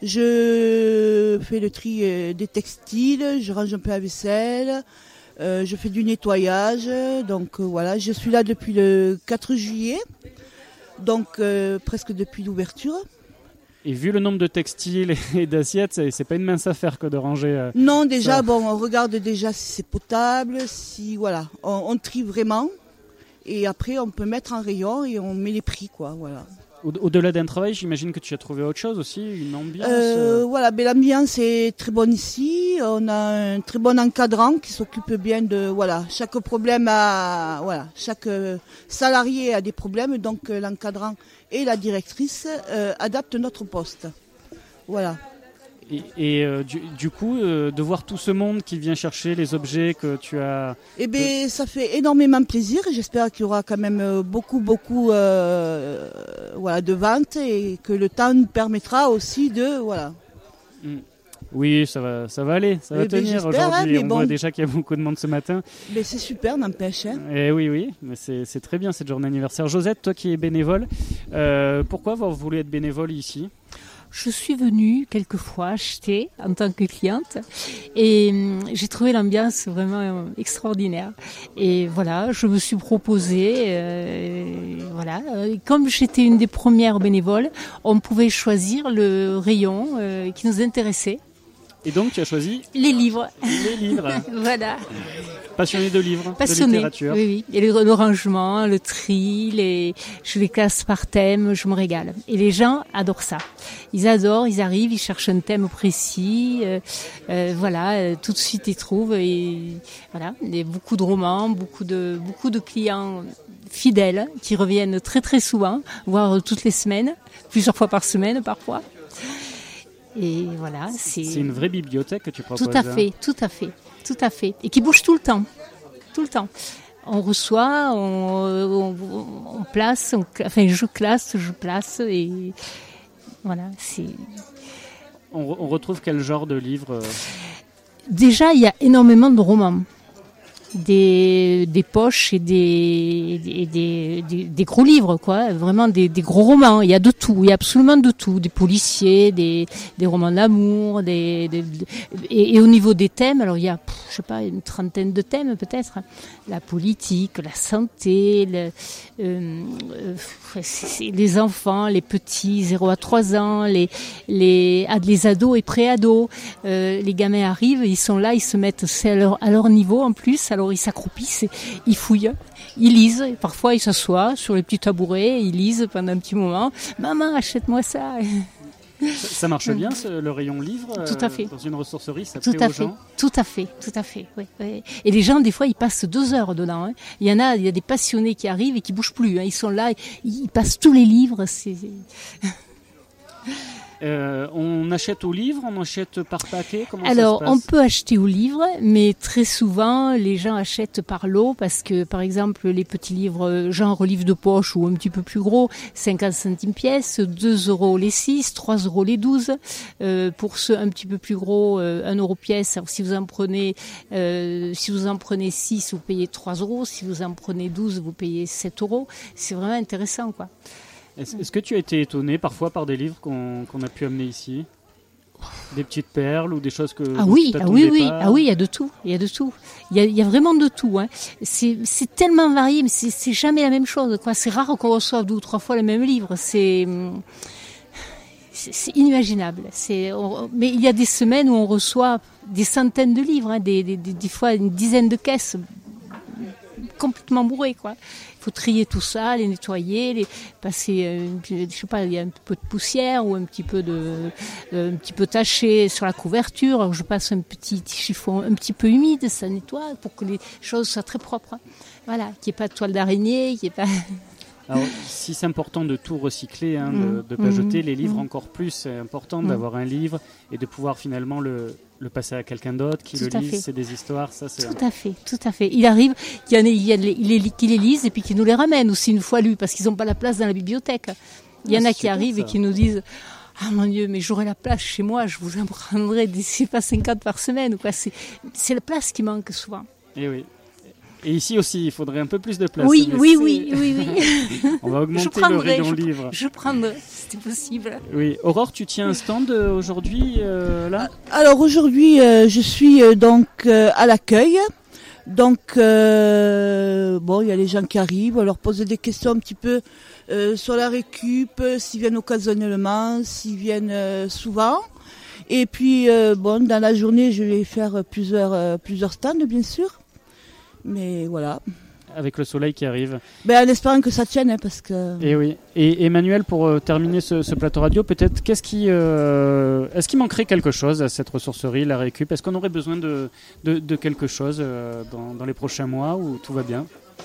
F: Je fais le tri euh, des textiles, je range un peu la vaisselle. Euh, je fais du nettoyage, donc euh, voilà, je suis là depuis le quatre juillet, donc euh, presque depuis l'ouverture.
A: Et vu le nombre de textiles et d'assiettes, c'est, c'est pas une mince affaire que de ranger. Euh,
F: non, déjà,
A: ça.
F: bon, on regarde déjà si c'est potable, si voilà, on, on trie vraiment, et après on peut mettre en rayon et on met les prix, quoi, voilà.
A: Au- Au-delà d'un travail, j'imagine que tu as trouvé autre chose aussi, une ambiance.
F: Euh,
A: euh...
F: Voilà, ben, l'ambiance est très bonne ici. On a un très bon encadrant qui s'occupe bien de voilà chaque problème a voilà chaque euh, salarié a des problèmes, donc euh, l'encadrant et la directrice euh, adaptent notre poste. Voilà.
A: Et, et euh, du, du coup, euh, de voir tout ce monde qui vient chercher les objets que tu as...
F: Eh bien, ça fait énormément plaisir. J'espère qu'il y aura quand même beaucoup, beaucoup euh, voilà, de ventes et que le temps nous permettra aussi de... Voilà.
A: Mm. Oui, ça va, ça va aller, ça va
F: Eh ben,
A: tenir
F: j'espère,
A: aujourd'hui.
F: hein, mais
A: On
F: bon.
A: voit déjà qu'il y a beaucoup de monde ce matin.
F: Mais c'est super, n'empêche. Hein.
A: Et oui, oui, mais c'est, c'est très bien cette journée anniversaire. Josette, toi qui es bénévole, euh, pourquoi avoir voulu être bénévole ici ?
H: je suis venue quelquefois acheter en tant que cliente et euh, j'ai trouvé l'ambiance vraiment euh, extraordinaire. Et voilà, je me suis proposée, euh, voilà, euh, comme j'étais une des premières bénévoles, on pouvait choisir le rayon euh, qui nous intéressait.
A: Et donc tu as choisi
H: les livres.
A: Les livres.
H: Voilà.
A: Passionné de livres,
H: Passionné,
A: de littérature.
H: Oui, oui. Et le, le rangement, le tri, les, je les classe par thème, je me régale. Et les gens adorent ça. Ils adorent, ils arrivent, ils cherchent un thème précis, euh, euh, voilà, euh, tout de suite ils trouvent. Et voilà, il y a beaucoup de romans, beaucoup de beaucoup de clients fidèles qui reviennent très très souvent, voire toutes les semaines, plusieurs fois par semaine parfois. Et voilà, c'est...
A: C'est une vraie bibliothèque que tu proposes.
H: Tout à fait, tout à fait, tout à fait. Et qui bouge tout le temps, tout le temps. On reçoit, on, on, on place, on, enfin je classe, je place et voilà, c'est...
A: On, on retrouve quel genre de livre?
H: Déjà, il y a énormément de romans. Des, des poches et des, des, des, des, des gros livres, quoi. Vraiment des, des gros romans. Il y a de tout, il y a absolument de tout. Des policiers, des, des romans d'amour, des, des, et, et au niveau des thèmes, alors il y a, pff, je sais pas, une trentaine de thèmes peut-être. La politique, la santé, le, euh, euh, c'est les enfants, les petits, zéro à trois ans, les, les, les ados et pré-ados. Euh, les gamins arrivent, ils sont là, ils se mettent, c'est à leur, à leur niveau en plus. Alors ils s'accroupissent, ils fouillent, ils lisent, parfois ils s'assoient sur les petits tabourets, ils lisent pendant un petit moment. Maman, achète-moi ça.
A: Ça, ça marche bien, ce, le rayon livre.
H: Tout à fait.
A: Euh, dans une ressourcerie, ça
H: tout
A: plaît
H: à
A: aux
H: fait.
A: gens.
H: Tout à fait, tout à fait. Oui, oui. Et les gens, des fois, ils passent deux heures dedans. Hein. Il y en a, il y a des passionnés qui arrivent et qui bougent plus. Hein. Ils sont là, ils passent tous les livres. C'est...
A: Euh, on achète au livre, on achète par paquet. Comment
H: Alors,
A: ça se passe?
H: on peut acheter au livre, mais très souvent, les gens achètent par lot parce que, par exemple, les petits livres, genre livre de poche ou un petit peu plus gros, cinquante centimes pièce, deux euros les six, trois euros les douze. Euh, pour ceux un petit peu plus gros, euh, un euro pièce. Alors, si vous en prenez, euh, si vous en prenez six, vous payez trois euros. Si vous en prenez douze, vous payez sept euros. C'est vraiment intéressant, quoi.
A: Est-ce, est-ce que tu as été étonné parfois par des livres qu'on, qu'on a pu amener ici? Des petites perles ou des choses que
H: ah oui ah oui oui
A: pas.
H: ah oui il y a de tout il y a de tout il y a, il y a vraiment de tout hein. c'est c'est tellement varié mais c'est c'est jamais la même chose quoi. C'est rare qu'on reçoive deux ou trois fois le même livre. C'est c'est, c'est inimaginable. C'est on, mais il y a des semaines où on reçoit des centaines de livres hein, des, des, des des fois une dizaine de caisses complètement bourrées quoi. Faut trier tout ça, les nettoyer, les passer, euh, je sais pas, il y a un peu de poussière ou un petit peu de, euh, un petit peu taché sur la couverture. Alors je passe un petit chiffon un petit peu humide, ça nettoie pour que les choses soient très propres. Hein. Voilà, qu'il n'y ait pas de toile d'araignée, qu'il n'y ait pas.
A: Alors, si c'est important de tout recycler, hein,
H: mmh.
A: de ne pas mmh. jeter les livres
H: mmh.
A: encore plus, c'est important
H: mmh.
A: d'avoir un livre et de pouvoir finalement le, le passer à quelqu'un d'autre qui tout le lise. C'est des histoires, ça c'est.
H: Tout un... à fait, tout à fait. Il arrive qu'il y en ait, il y a les, il les, qui les lisent et puis qui nous les ramènent aussi une fois lus parce qu'ils n'ont pas la place dans la bibliothèque. Il y en a qui arrivent ça. Et qui nous disent. Ah mon Dieu, mais j'aurais la place chez moi, je vous en prendrais des pas cinquante par semaine. Quoi. C'est, c'est la place qui manque souvent.
A: Et oui. Et ici aussi, il faudrait un peu plus de place.
H: Oui, oui, oui, oui, oui.
A: On va augmenter le rayon
H: je,
A: livre.
H: Je prendrai, c'était possible.
A: Oui. Aurore, tu tiens un stand euh, aujourd'hui, euh, là ?
F: Alors aujourd'hui, euh, je suis euh, donc euh, à l'accueil. Donc, euh, bon, il y a les gens qui arrivent, on leur pose des questions un petit peu euh, sur la récup, s'ils viennent occasionnellement, s'ils viennent euh, souvent. Et puis, euh, bon, dans la journée, je vais faire plusieurs, euh, plusieurs stands, bien sûr. Mais voilà.
A: Avec le soleil qui arrive.
F: Ben, en espérant que ça tienne, hein, parce que...
A: Et oui. Et Emmanuel, pour euh, terminer ce, ce plateau radio, peut-être, qu'est-ce qui, euh, est-ce qu'il manquerait quelque chose à cette ressourcerie, la récup ? Est-ce qu'on aurait besoin de, de, de quelque chose euh, dans, dans les prochains mois ou tout va bien ?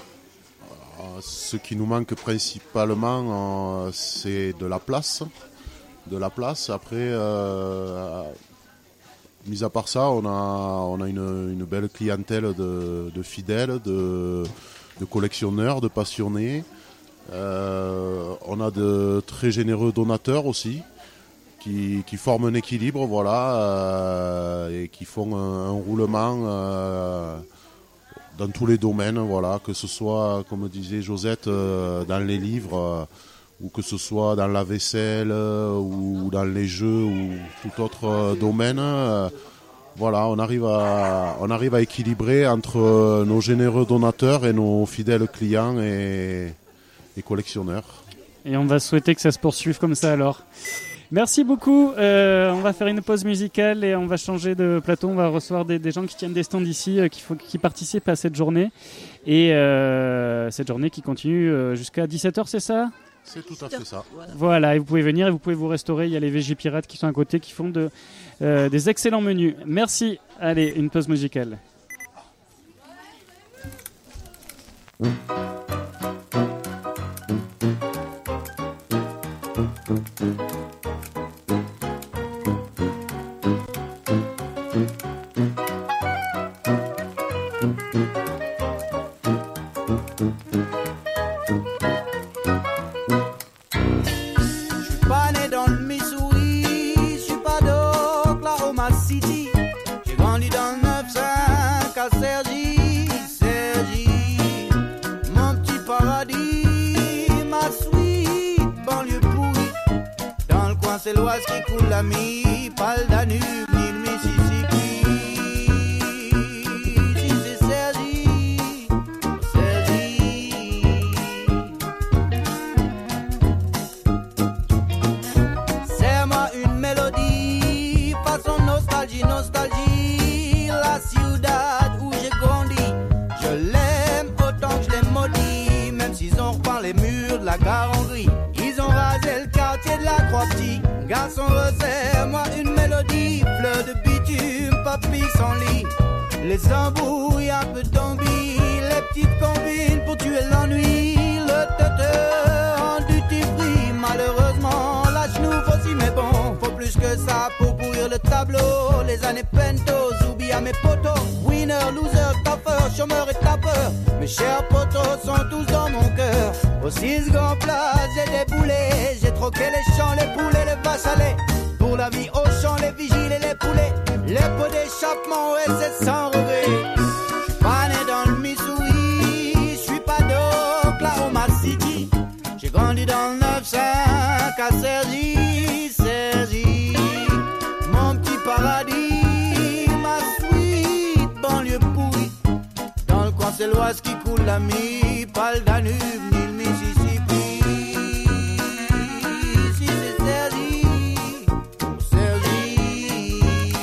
G: Ce qui nous manque principalement, euh, c'est de la place. De la place. Après... Euh, mis à part ça, on a, on a une, une belle clientèle de, de fidèles, de, de collectionneurs, de passionnés. Euh, on a de très généreux donateurs aussi, qui, qui forment un équilibre, voilà, euh, et qui font un, un roulement euh, dans tous les domaines, voilà, que ce soit, comme disait Josette, euh, dans les livres, euh, ou que ce soit dans la vaisselle euh, ou dans les jeux ou tout autre euh, domaine. Euh, voilà, on arrive à on arrive à équilibrer entre euh, nos généreux donateurs et nos fidèles clients et, et collectionneurs.
A: Et on va souhaiter que ça se poursuive comme ça alors. Merci beaucoup. Euh, on va faire une pause musicale et on va changer de plateau. On va recevoir des, des gens qui tiennent des stands ici, euh, qui, faut, qui participent à cette journée. Et euh, cette journée qui continue euh, jusqu'à dix-sept heures, c'est ça ?
G: C'est tout à fait ça.
F: Voilà.
A: Voilà, et vous pouvez venir et vous pouvez vous restaurer. Il y a les Végé Pirates qui sont à côté, qui font de, euh, des excellents menus. Merci. Allez, une pause musicale.
I: C'est l'Oise qui coule la mi, pas le Danube ni le Mississippi. Si c'est Sergi, Sergi. Serre-moi une mélodie, façon nostalgie, nostalgie. La ciudad où j'ai grandi, je l'aime autant que je l'aime maudit. Même s'ils ont repeint les murs de la gare en gris, ils ont rasé le quartier de la Croix-Petit. Garçon, resserre-moi une mélodie, fleur de bitume, papy sans lit. Les embrouilles, un peu d'ambi, les petites combines pour tuer l'ennui. Le tuteur en duty free, malheureusement, la chenouf aussi, mais bon, faut plus que ça pour pourrir le tableau. Les années pentos, oublie à mes potos. Winner, loser, tapeur, chômeur et tapeur. Mes chers potos sont tous dans mon cœur. Aux six grands plats, j'ai des boulets. J'ai troqué les champs, les poulets, les vaches à lait. Pour la vie au champ, les vigiles et les poulets. Les pots d'échappement, ouais, c'est sans regret. J'suis pas né dans le Missouri. J'suis pas d'Oklahoma City. J'ai grandi dans le neuf cinq à Sergi, Sergi. Mon petit paradis, ma sweet banlieue pourrie. Dans le coin, c'est l'Oise qui coule la mi, pas le Danube ni le Mississippi. Si c'est Sergi, Sergi.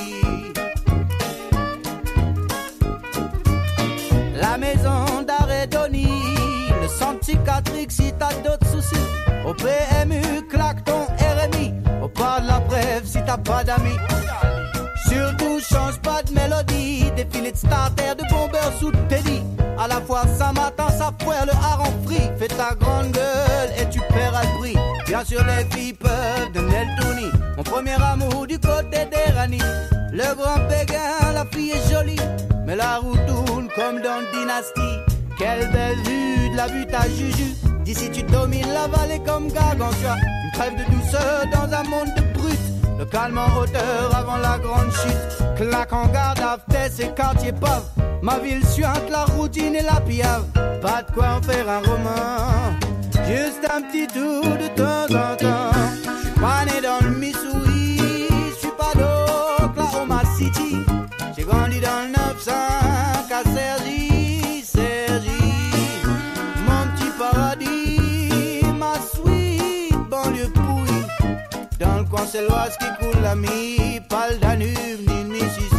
I: La maison d'arrêt d'Oni, le centre psychiatrique si t'as d'autres soucis. Au P M U, claque ton R M I. Au pas de la brève si t'as pas d'amis. Surtout change pas de mélodie. Défilé de starter, de bombeurs sous Teddy. À la fois ça m'attend, ça poire le hareng frit. Fais ta grande gueule et tu perds le prix. Bien sûr les filles peuvent donner le tournis. Mon premier amour du côté des Rani. Le grand béguin, la fille est jolie, mais la roue tourne comme dans Dynastie. Quelle belle vue de la butte à Juju. D'ici tu domines la vallée comme Gargantua. Une trêve de douceur dans un monde de brut. Le calme en hauteur avant la grande chute. Claque en garde after ces quartiers pauvres. Ma ville suinte, la routine et la piave. Pas de quoi en faire un roman. Juste un petit tour de temps en temps. J'suis pas né dans le Missouri. J'suis pas d'Oklahoma City. J'ai grandi dans le neuf cinq à Sergi, Sergi. Mon petit paradis, ma sweet banlieue pourrie. Dans le coin c'est l'Oise qui coule la mi, pas le Danube ni le Mississippi.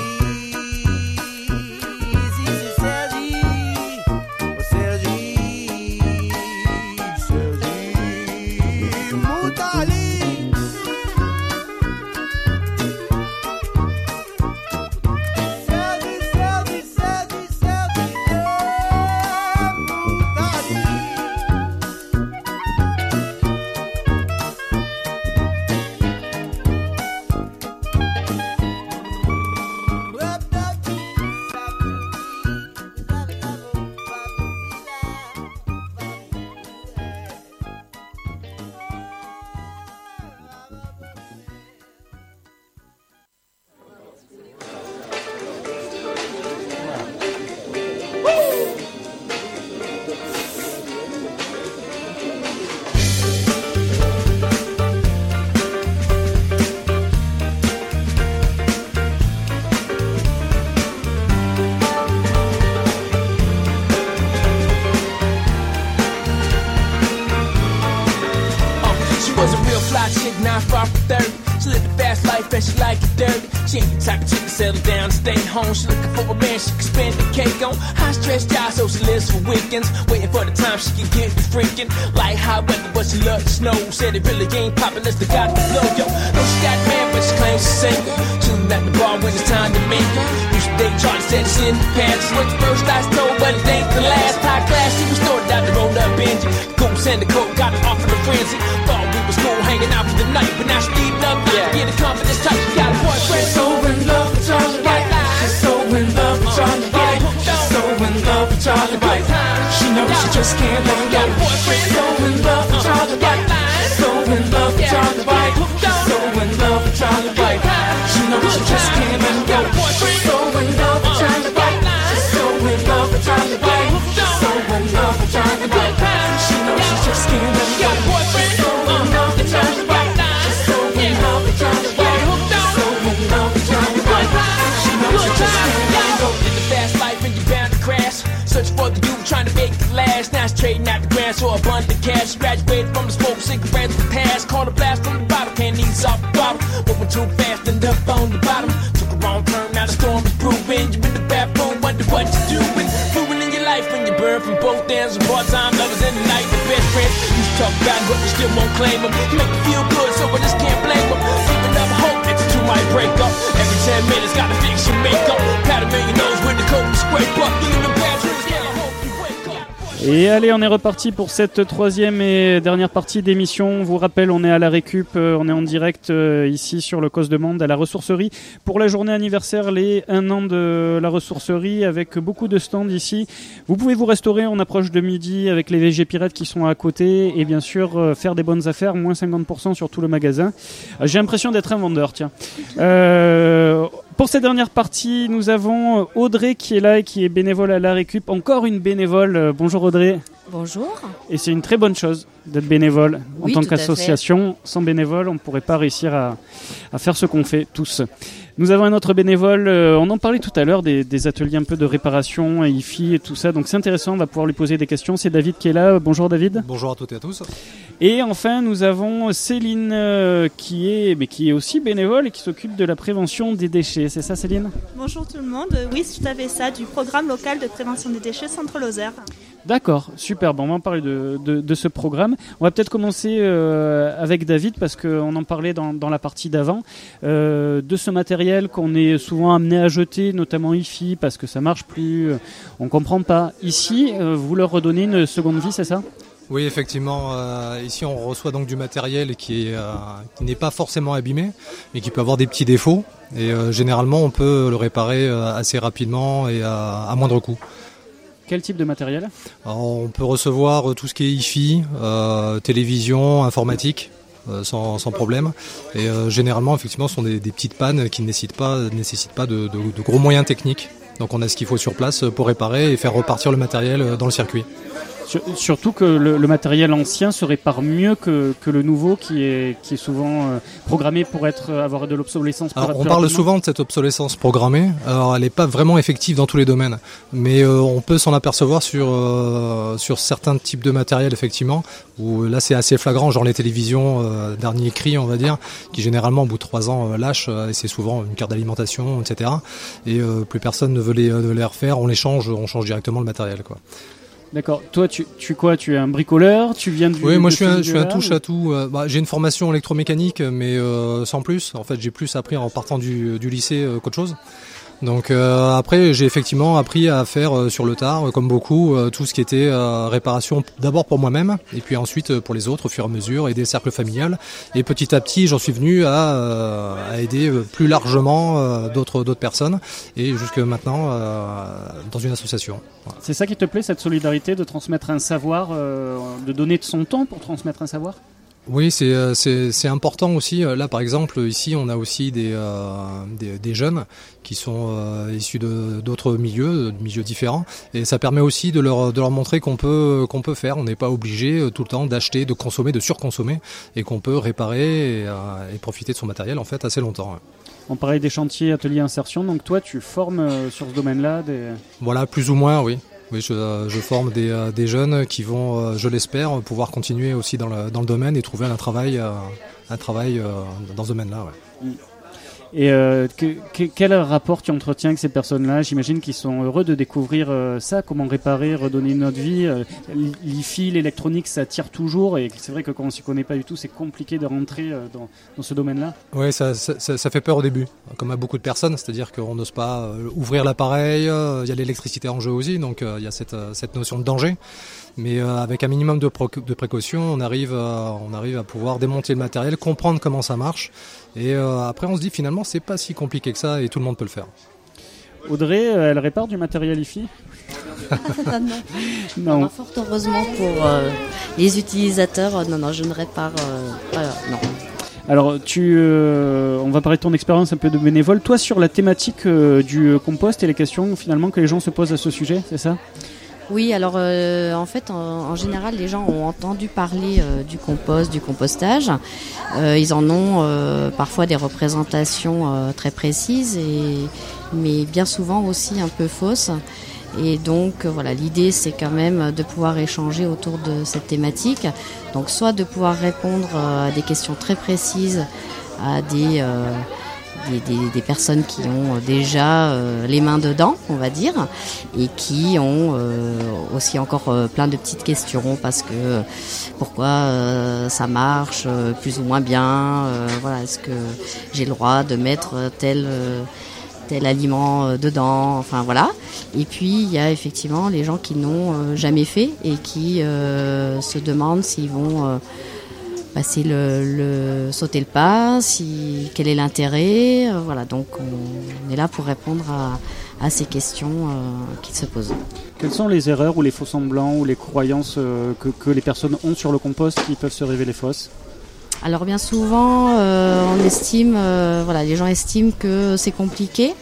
I: Si c'est Sergi, oh Sergi, Sergi, Moutali. Sergi, Sergi, Sergi, Sergi, eh, Moutali.
J: fly chick, not far from thirty. She live the fast life and she like it dirty. She ain't the type of chick to settle down and stay home. She looking for a man she can spend the cake on. High stress job, so she lives for weekends. Waiting for the time she can get the freaking. Like hot weather, but she loves the snow. Said it really ain't poppin', unless they got the flow. Yo, no, she got man, but she claims she's single. Chillin' at the bar when it's time to make it. Used to date Charlie, said she in the past. Went to first last told, but it ain't the last. High class, she was stored out the road up Benji. Go send the coat, got it off of the frenzy. Thought we was cool, hanging out for the night, but now she leaving up. Yeah. Get a confidence touch, she got a boyfriend. She's so in love with Charlie White. She's so in love with Charlie White. She's so in love with Charlie White. She knows she just can't let him go. She's so in love with Charlie White. She's so in love with Charlie White. She's so in love with Charlie White. She knows she just can't let him go. She's so in love with Charlie White. She's so in love with Charlie White. She's so in love with Charlie White. She knows she just can't let him go. She's so in love with Charlie White. She's so in love with Charlie White. She's so in love with Charlie White. She knows she just can't let him go. In the fast life and you're bound to crash. Search for the youth trying to make it last. Now she's trading out the grand so abundant cash. She graduated from the smoke, cigarettes and pass. Caught a blast from the bottle, can't ease off the bottle. Moving too fast, end up on the bottom. Took a wrong turn, now the storm is brewing. You in the bathroom, wonder what you're doing. Fluid in your life when you burn from both ends. Part-time lovers in the night, the best friends. You talk about it, but you still won't claim them. You make me feel good, so I just can't blame them. Keeping up hope, that you two might break up. Every ten minutes, gotta fix your makeup. Pat a million nose with the coat and scrape up. You live in bad dreams, can't I hope you wake up.
A: Et allez, on est reparti pour cette troisième et dernière partie d'émission. On vous rappelle, on est à la récup, euh, on est en direct euh, ici sur le Cause de Monde à la ressourcerie pour la journée anniversaire, les un an de la ressourcerie avec beaucoup de stands ici. Vous pouvez vous restaurer, on approche de midi avec les V G Pirates qui sont à côté et bien sûr euh, faire des bonnes affaires, moins cinquante pour cent sur tout le magasin. Euh, j'ai l'impression d'être un vendeur, tiens. Euh, Pour cette dernière partie, nous avons Audrey qui est là et qui est bénévole à la récup. Encore une bénévole. Bonjour Audrey.
K: Bonjour.
A: Et c'est une très bonne chose d'être bénévole.
K: Oui,
A: en tant
K: tout à
A: qu'association, sans bénévole, on ne pourrait pas réussir à, à faire ce qu'on fait tous. Nous avons un autre bénévole, euh, on en parlait tout à l'heure, des, des ateliers un peu de réparation, I F I et tout ça. Donc c'est intéressant, on va pouvoir lui poser des questions. C'est David qui est là. Bonjour David.
L: Bonjour à toutes et à tous.
A: Et enfin, nous avons Céline euh, qui, est, mais qui est aussi bénévole et qui s'occupe de la prévention des déchets. C'est ça Céline ?
M: Bonjour tout le monde. Oui, c'est tout à fait ça, du programme local de prévention des déchets Centre-Lozère.
A: D'accord, super. Bon, on va en parler de, de, de ce programme. On va peut-être commencer euh, avec David parce qu'on en parlait dans, dans la partie d'avant, euh, de ce matériel qu'on est souvent amené à jeter, notamment I F I, parce que ça marche plus, euh, on comprend pas. Ici, euh, vous leur redonnez une seconde vie, c'est ça ?
L: Oui, effectivement. Euh, ici, on reçoit donc du matériel qui, est, euh, qui n'est pas forcément abîmé, mais qui peut avoir des petits défauts. Et euh, généralement, on peut le réparer euh, assez rapidement et à, à moindre coût.
A: Quel type de matériel ?
L: Alors, on peut recevoir tout ce qui est I F I, euh, télévision, informatique, euh, sans, sans problème. Et euh, généralement, effectivement, ce sont des, des petites pannes qui ne nécessitent pas, nécessitent pas de, de, de gros moyens techniques. Donc on a ce qu'il faut sur place pour réparer et faire repartir le matériel dans le circuit.
A: Surtout que le, le matériel ancien se répare mieux que, que le nouveau qui est, qui est souvent euh, programmé pour être, avoir de l'obsolescence.
L: Alors, on parle souvent de cette obsolescence programmée. Alors elle n'est pas vraiment effective dans tous les domaines, mais euh, on peut s'en apercevoir sur, euh, sur certains types de matériel effectivement, où là c'est assez flagrant, genre les télévisions euh, dernier cri on va dire, qui généralement au bout de trois ans euh, lâchent, euh, et c'est souvent une carte d'alimentation, et cetera. Et euh, plus personne ne veut les, ne veut les refaire, on les change, on change directement le matériel, quoi.
A: D'accord. Toi, tu, tu quoi Tu es un bricoleur Tu viens du
L: Oui, moi je suis un, je suis un touche à tout. Euh, bah, j'ai une formation électromécanique, mais euh, sans plus. En fait, j'ai plus appris en partant du, du lycée euh, qu'autre chose. Donc euh, après, j'ai effectivement appris à faire euh, sur le tard, euh, comme beaucoup, euh, tout ce qui était euh, réparation d'abord pour moi-même, et puis ensuite euh, pour les autres, au fur et à mesure, aider le cercle familial. Et petit à petit, j'en suis venu à, euh, à aider plus largement euh, d'autres d'autres personnes, et jusque maintenant euh, dans une association. Voilà.
A: C'est ça qui te plaît, cette solidarité, de transmettre un savoir, euh, de donner de son temps pour transmettre un savoir ?
L: Oui, c'est, c'est, c'est important aussi. Là, par exemple, ici, on a aussi des, euh, des, des jeunes qui sont euh, issus de, d'autres milieux, de milieux différents. Et ça permet aussi de leur, de leur montrer qu'on peut, qu'on peut faire. On n'est pas obligé tout le temps d'acheter, de consommer, de surconsommer, et qu'on peut réparer et, euh, et profiter de son matériel, en fait, assez longtemps.
A: On parlait des chantiers, ateliers, insertion. Donc toi, tu formes euh, sur ce domaine-là des...
L: Voilà, plus ou moins, oui. Oui, je, je forme des, euh, des jeunes qui vont, euh, je l'espère, pouvoir continuer aussi dans le, dans le domaine et trouver un travail, euh, un travail euh, dans ce domaine-là. Ouais.
A: Mm. Et euh, que, que, quel rapport tu entretiens avec ces personnes-là? J'imagine qu'ils sont heureux de découvrir euh, ça, comment réparer, redonner une autre vie. Euh, L'I F I, l'électronique, ça attire toujours, et c'est vrai que quand on s'y connaît pas du tout, c'est compliqué de rentrer euh, dans, dans ce domaine-là.
L: Oui, ça, ça, ça fait peur au début, comme à beaucoup de personnes, c'est-à-dire qu'on n'ose pas euh, ouvrir l'appareil, il euh, y a l'électricité en jeu aussi, donc il euh, y a cette, euh, cette notion de danger. Mais euh, avec un minimum de, pro- de précaution, on arrive, euh, on arrive à pouvoir démonter le matériel, comprendre comment ça marche. Et euh, après, on se dit finalement, c'est pas si compliqué que ça et tout le monde peut le faire.
A: Audrey, euh, elle répare du matériel I F I?
K: Non.
A: Non.
K: Non, fort heureusement pour euh, les utilisateurs, euh, non, non, je ne répare euh, voilà, non.
A: Alors, tu, euh, on va parler de ton expérience un peu de bénévole. Toi, sur la thématique euh, du compost et les questions finalement que les gens se posent à ce sujet, c'est ça?
K: Oui, alors euh, en fait, en, en général, les gens ont entendu parler euh, du compost, du compostage. Euh, ils en ont euh, parfois des représentations euh, très précises, et, mais bien souvent aussi un peu fausses. Et donc, euh, voilà, l'idée, c'est quand même de pouvoir échanger autour de cette thématique. Donc, soit de pouvoir répondre euh, à des questions très précises, à des... Euh, Des, des, des personnes qui ont déjà euh, les mains dedans, on va dire, et qui ont euh, aussi encore euh, plein de petites questions, parce que euh, pourquoi euh, ça marche euh, plus ou moins bien, euh, voilà, est-ce que j'ai le droit de mettre tel euh, tel aliment euh, dedans, enfin voilà. Et puis il y a effectivement les gens qui n'ont euh, jamais fait et qui euh, se demandent s'ils vont euh, passer le, le sauter le pas, si quel est l'intérêt, euh, voilà, donc on est là pour répondre à, à ces questions euh, qui se posent.
A: Quelles sont les erreurs ou les faux semblants ou les croyances euh, que, que les personnes ont sur le compost qui peuvent se révéler fausses?
K: Alors bien souvent, euh, on estime, euh, voilà, les gens estiment que c'est compliqué,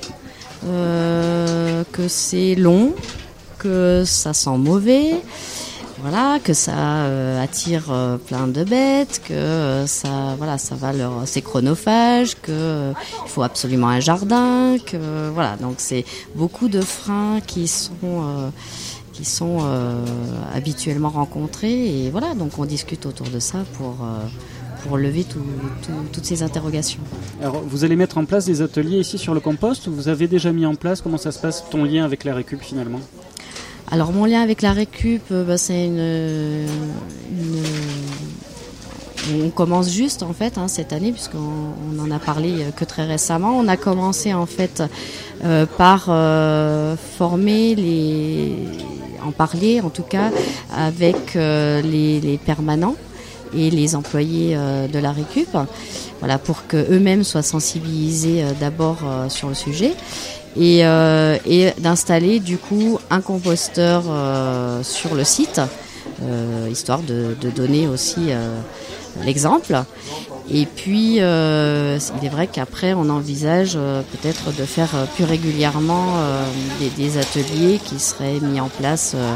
K: euh, que c'est long, que ça sent mauvais. Voilà, que ça euh, attire euh, plein de bêtes, que euh, ça, voilà, ça va leur, c'est chronophage, que euh, il faut absolument un jardin, que euh, voilà, donc c'est beaucoup de freins qui sont euh, qui sont euh, habituellement rencontrés, et voilà, donc on discute autour de ça pour euh, pour lever tout, tout, toutes ces interrogations. Alors,
A: vous allez mettre en place des ateliers ici sur le compost, ou vous avez déjà mis en place? Comment ça se passe, ton lien avec la récup finalement?
K: Alors mon lien avec la récup, bah, c'est une, une, on commence juste en fait hein, cette année, puisqu'on on en a parlé que très récemment. On a commencé en fait euh, par euh, former les, en parler en tout cas avec euh, les, les permanents et les employés euh, de la récup, voilà, pour que eux-mêmes soient sensibilisés euh, d'abord euh, sur le sujet. Et, euh, et d'installer du coup un composteur euh, sur le site, euh, histoire de, de donner aussi euh, l'exemple. Et puis euh, il est vrai qu'après on envisage euh, peut-être de faire euh, plus régulièrement euh, des, des ateliers qui seraient mis en place euh,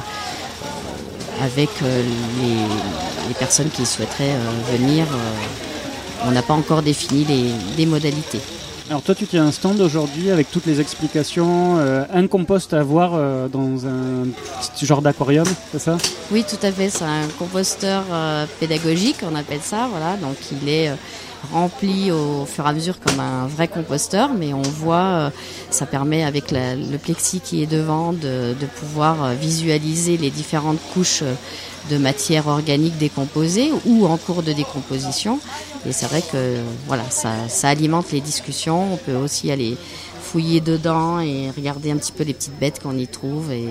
K: avec euh, les, les personnes qui souhaiteraient euh, venir. Euh, on n'a pas encore défini les, les modalités.
A: Alors toi, tu tiens un stand aujourd'hui avec toutes les explications, euh, un compost à voir euh, dans un petit genre d'aquarium, c'est ça?
K: Oui, tout à fait, c'est un composteur euh, pédagogique, on appelle ça, voilà, donc il est euh, rempli au fur et à mesure comme un vrai composteur, mais on voit, euh, ça permet avec la, le plexi qui est devant de, de pouvoir visualiser les différentes couches de matière organique décomposée ou en cours de décomposition. Et c'est vrai que voilà, ça, ça alimente les discussions. On peut aussi aller fouiller dedans et regarder un petit peu les petites bêtes qu'on y trouve et,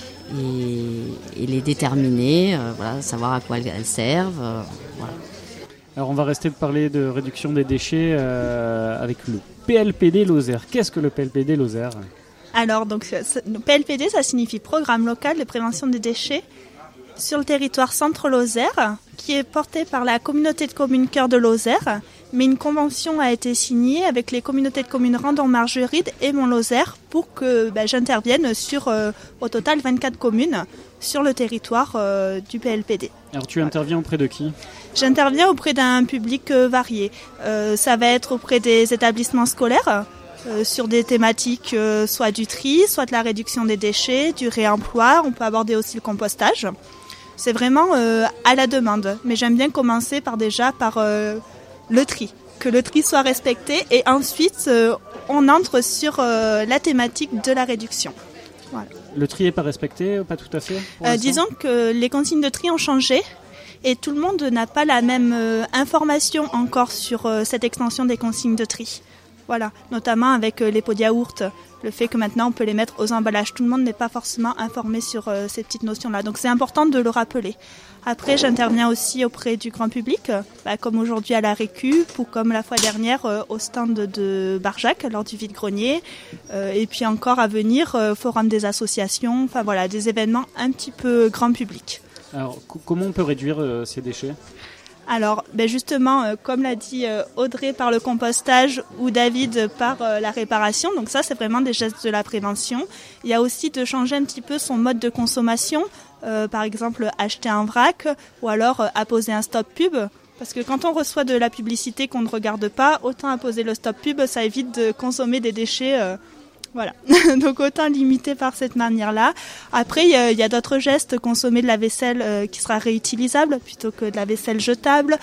K: et, et les déterminer, euh, voilà, savoir à quoi elles servent. Euh, voilà.
A: Alors on va rester de parler de réduction des déchets euh, avec le P L P D Lozère. Qu'est-ce que le P L P D Lozère?
M: Alors donc le P L P D, ça signifie Programme local de prévention des déchets sur le territoire Centre-Lozère, qui est porté par la communauté de communes Cœur de Lozère, mais une convention a été signée avec les communautés de communes Randon-Margeride et Mont-Lozère pour que bah, j'intervienne sur euh, au total vingt-quatre communes sur le territoire euh, du P L P D.
A: Alors tu interviens auprès de qui?
M: J'interviens auprès d'un public euh, varié. Euh, ça va être auprès des établissements scolaires, euh, sur des thématiques euh, soit du tri, soit de la réduction des déchets, du réemploi. On peut aborder aussi le compostage. C'est vraiment euh, à la demande. Mais j'aime bien commencer par déjà par euh, le tri. Que le tri soit respecté et ensuite euh, on entre sur euh, la thématique de la réduction. Voilà.
A: Le tri n'est pas respecté, pas tout à fait
M: euh, Disons que les consignes de tri ont changé et tout le monde n'a pas la même euh, information encore sur euh, cette extension des consignes de tri. Voilà, notamment avec euh, les pots de yaourt, le fait que maintenant on peut les mettre aux emballages. Tout le monde n'est pas forcément informé sur euh, ces petites notions-là, donc c'est important de le rappeler. Après, j'interviens aussi auprès du grand public, bah, comme aujourd'hui à la Récup ou comme la fois dernière euh, au stand de Barjac lors du vide-grenier, euh, et puis encore à venir, euh, forum des associations, enfin voilà, des événements un petit peu grand public.
A: Alors, c- comment on peut réduire euh, ces déchets ?
M: Alors, ben justement, euh, comme l'a dit euh, Audrey par le compostage ou David par euh, la réparation, donc ça c'est vraiment des gestes de la prévention. Il y a aussi de changer un petit peu son mode de consommation, euh, par exemple acheter un vrac ou alors euh, apposer un stop pub. Parce que quand on reçoit de la publicité qu'on ne regarde pas, autant apposer le stop pub, ça évite de consommer des déchets. Euh, Voilà, donc autant limiter par cette manière-là. Après, il y a, y a d'autres gestes, consommer de la vaisselle euh, qui sera réutilisable plutôt que de la vaisselle jetable.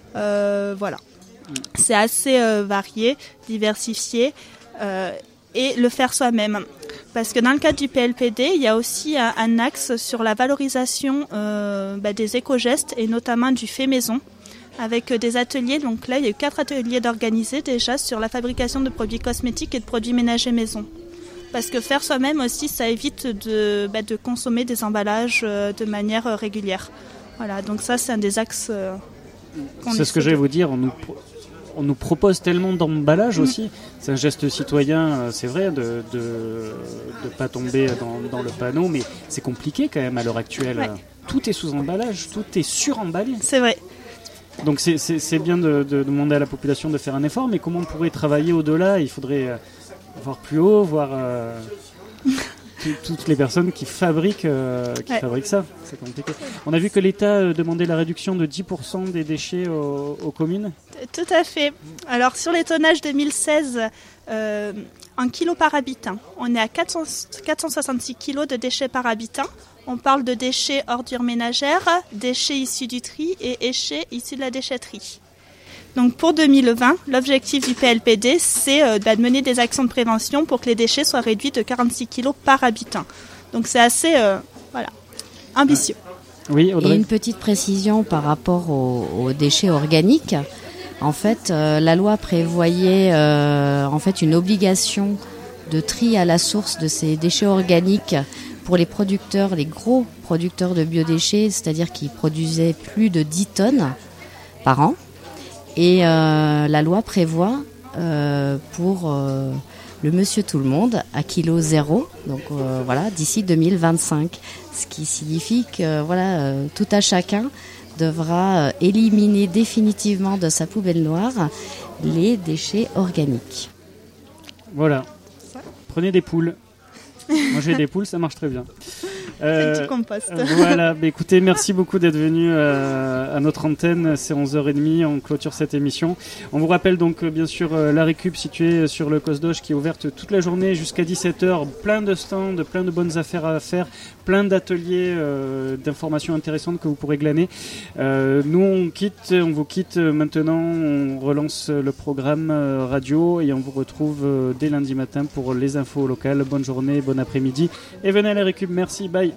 M: Euh, voilà, c'est assez euh, varié, diversifié euh, et le faire soi-même. Parce que dans le cadre du P L P D, il y a aussi un, un axe sur la valorisation euh, bah, des éco-gestes et notamment du fait maison. Avec des ateliers, donc là il y a eu quatre ateliers d'organisés déjà sur la fabrication de produits cosmétiques et de produits ménagers maison. Parce que faire soi-même aussi, ça évite de, bah, de consommer des emballages euh, de manière euh, régulière. Voilà, donc ça c'est un des axes euh, qu'on
A: C'est ce que j'allais vous dire, on nous, pro- on nous propose tellement d'emballages mmh. aussi. C'est un geste citoyen, c'est vrai, de ne pas tomber dans, dans le panneau, mais c'est compliqué quand même à l'heure actuelle. Ouais. Tout est sous emballage, tout est sur-emballé.
M: C'est vrai.
A: Donc c'est, c'est, c'est bien de, de demander à la population de faire un effort, mais comment on pourrait travailler au-delà ? Il faudrait euh, voir plus haut, voir euh, t- toutes les personnes qui fabriquent, euh, qui ouais. fabriquent ça. C'est compliqué. On a vu que l'État euh, demandait la réduction de dix pour cent des déchets aux, aux communes.
M: Tout à fait. Alors sur les tonnages deux mille seize, euh, en kilos par habitant, on est à quatre cent soixante-six kilos de déchets par habitant. On parle de déchets ordures ménagères, déchets issus du tri et déchets issus de la déchetterie. Donc pour deux mille vingt, l'objectif du P L P D, c'est euh, de mener des actions de prévention pour que les déchets soient réduits de quarante-six kilos par habitant. Donc c'est assez euh, voilà, ambitieux.
A: Oui, Audrey.
K: Et une petite précision par rapport aux, aux déchets organiques. En fait, euh, la loi prévoyait euh, en fait une obligation de tri à la source de ces déchets organiques pour les producteurs, les gros producteurs de biodéchets, c'est-à-dire qui produisaient plus de dix tonnes par an. Et euh, la loi prévoit euh, pour euh, le monsieur tout le monde à kilo zéro, donc euh, voilà, d'ici deux mille vingt-cinq. Ce qui signifie que voilà, euh, tout à chacun devra euh, éliminer définitivement de sa poubelle noire les déchets organiques.
A: Voilà. Prenez des poules. Moi j'ai des poules, ça marche très bien.
M: Euh, petit compost.
A: Euh, voilà, bah, écoutez, merci beaucoup d'être venu euh, à notre antenne. C'est onze heures trente, on clôture cette émission. On vous rappelle donc euh, bien sûr euh, la Récup située sur le Cosdoche qui est ouverte toute la journée jusqu'à dix-sept heures. Plein de stands, plein de bonnes affaires à faire, plein d'ateliers, euh, d'informations intéressantes que vous pourrez glaner. Euh, nous on quitte, on vous quitte maintenant, on relance le programme euh, radio et on vous retrouve euh, dès lundi matin pour les infos locales. Bonne journée, bon après-midi et venez à la Récup. Merci, bye.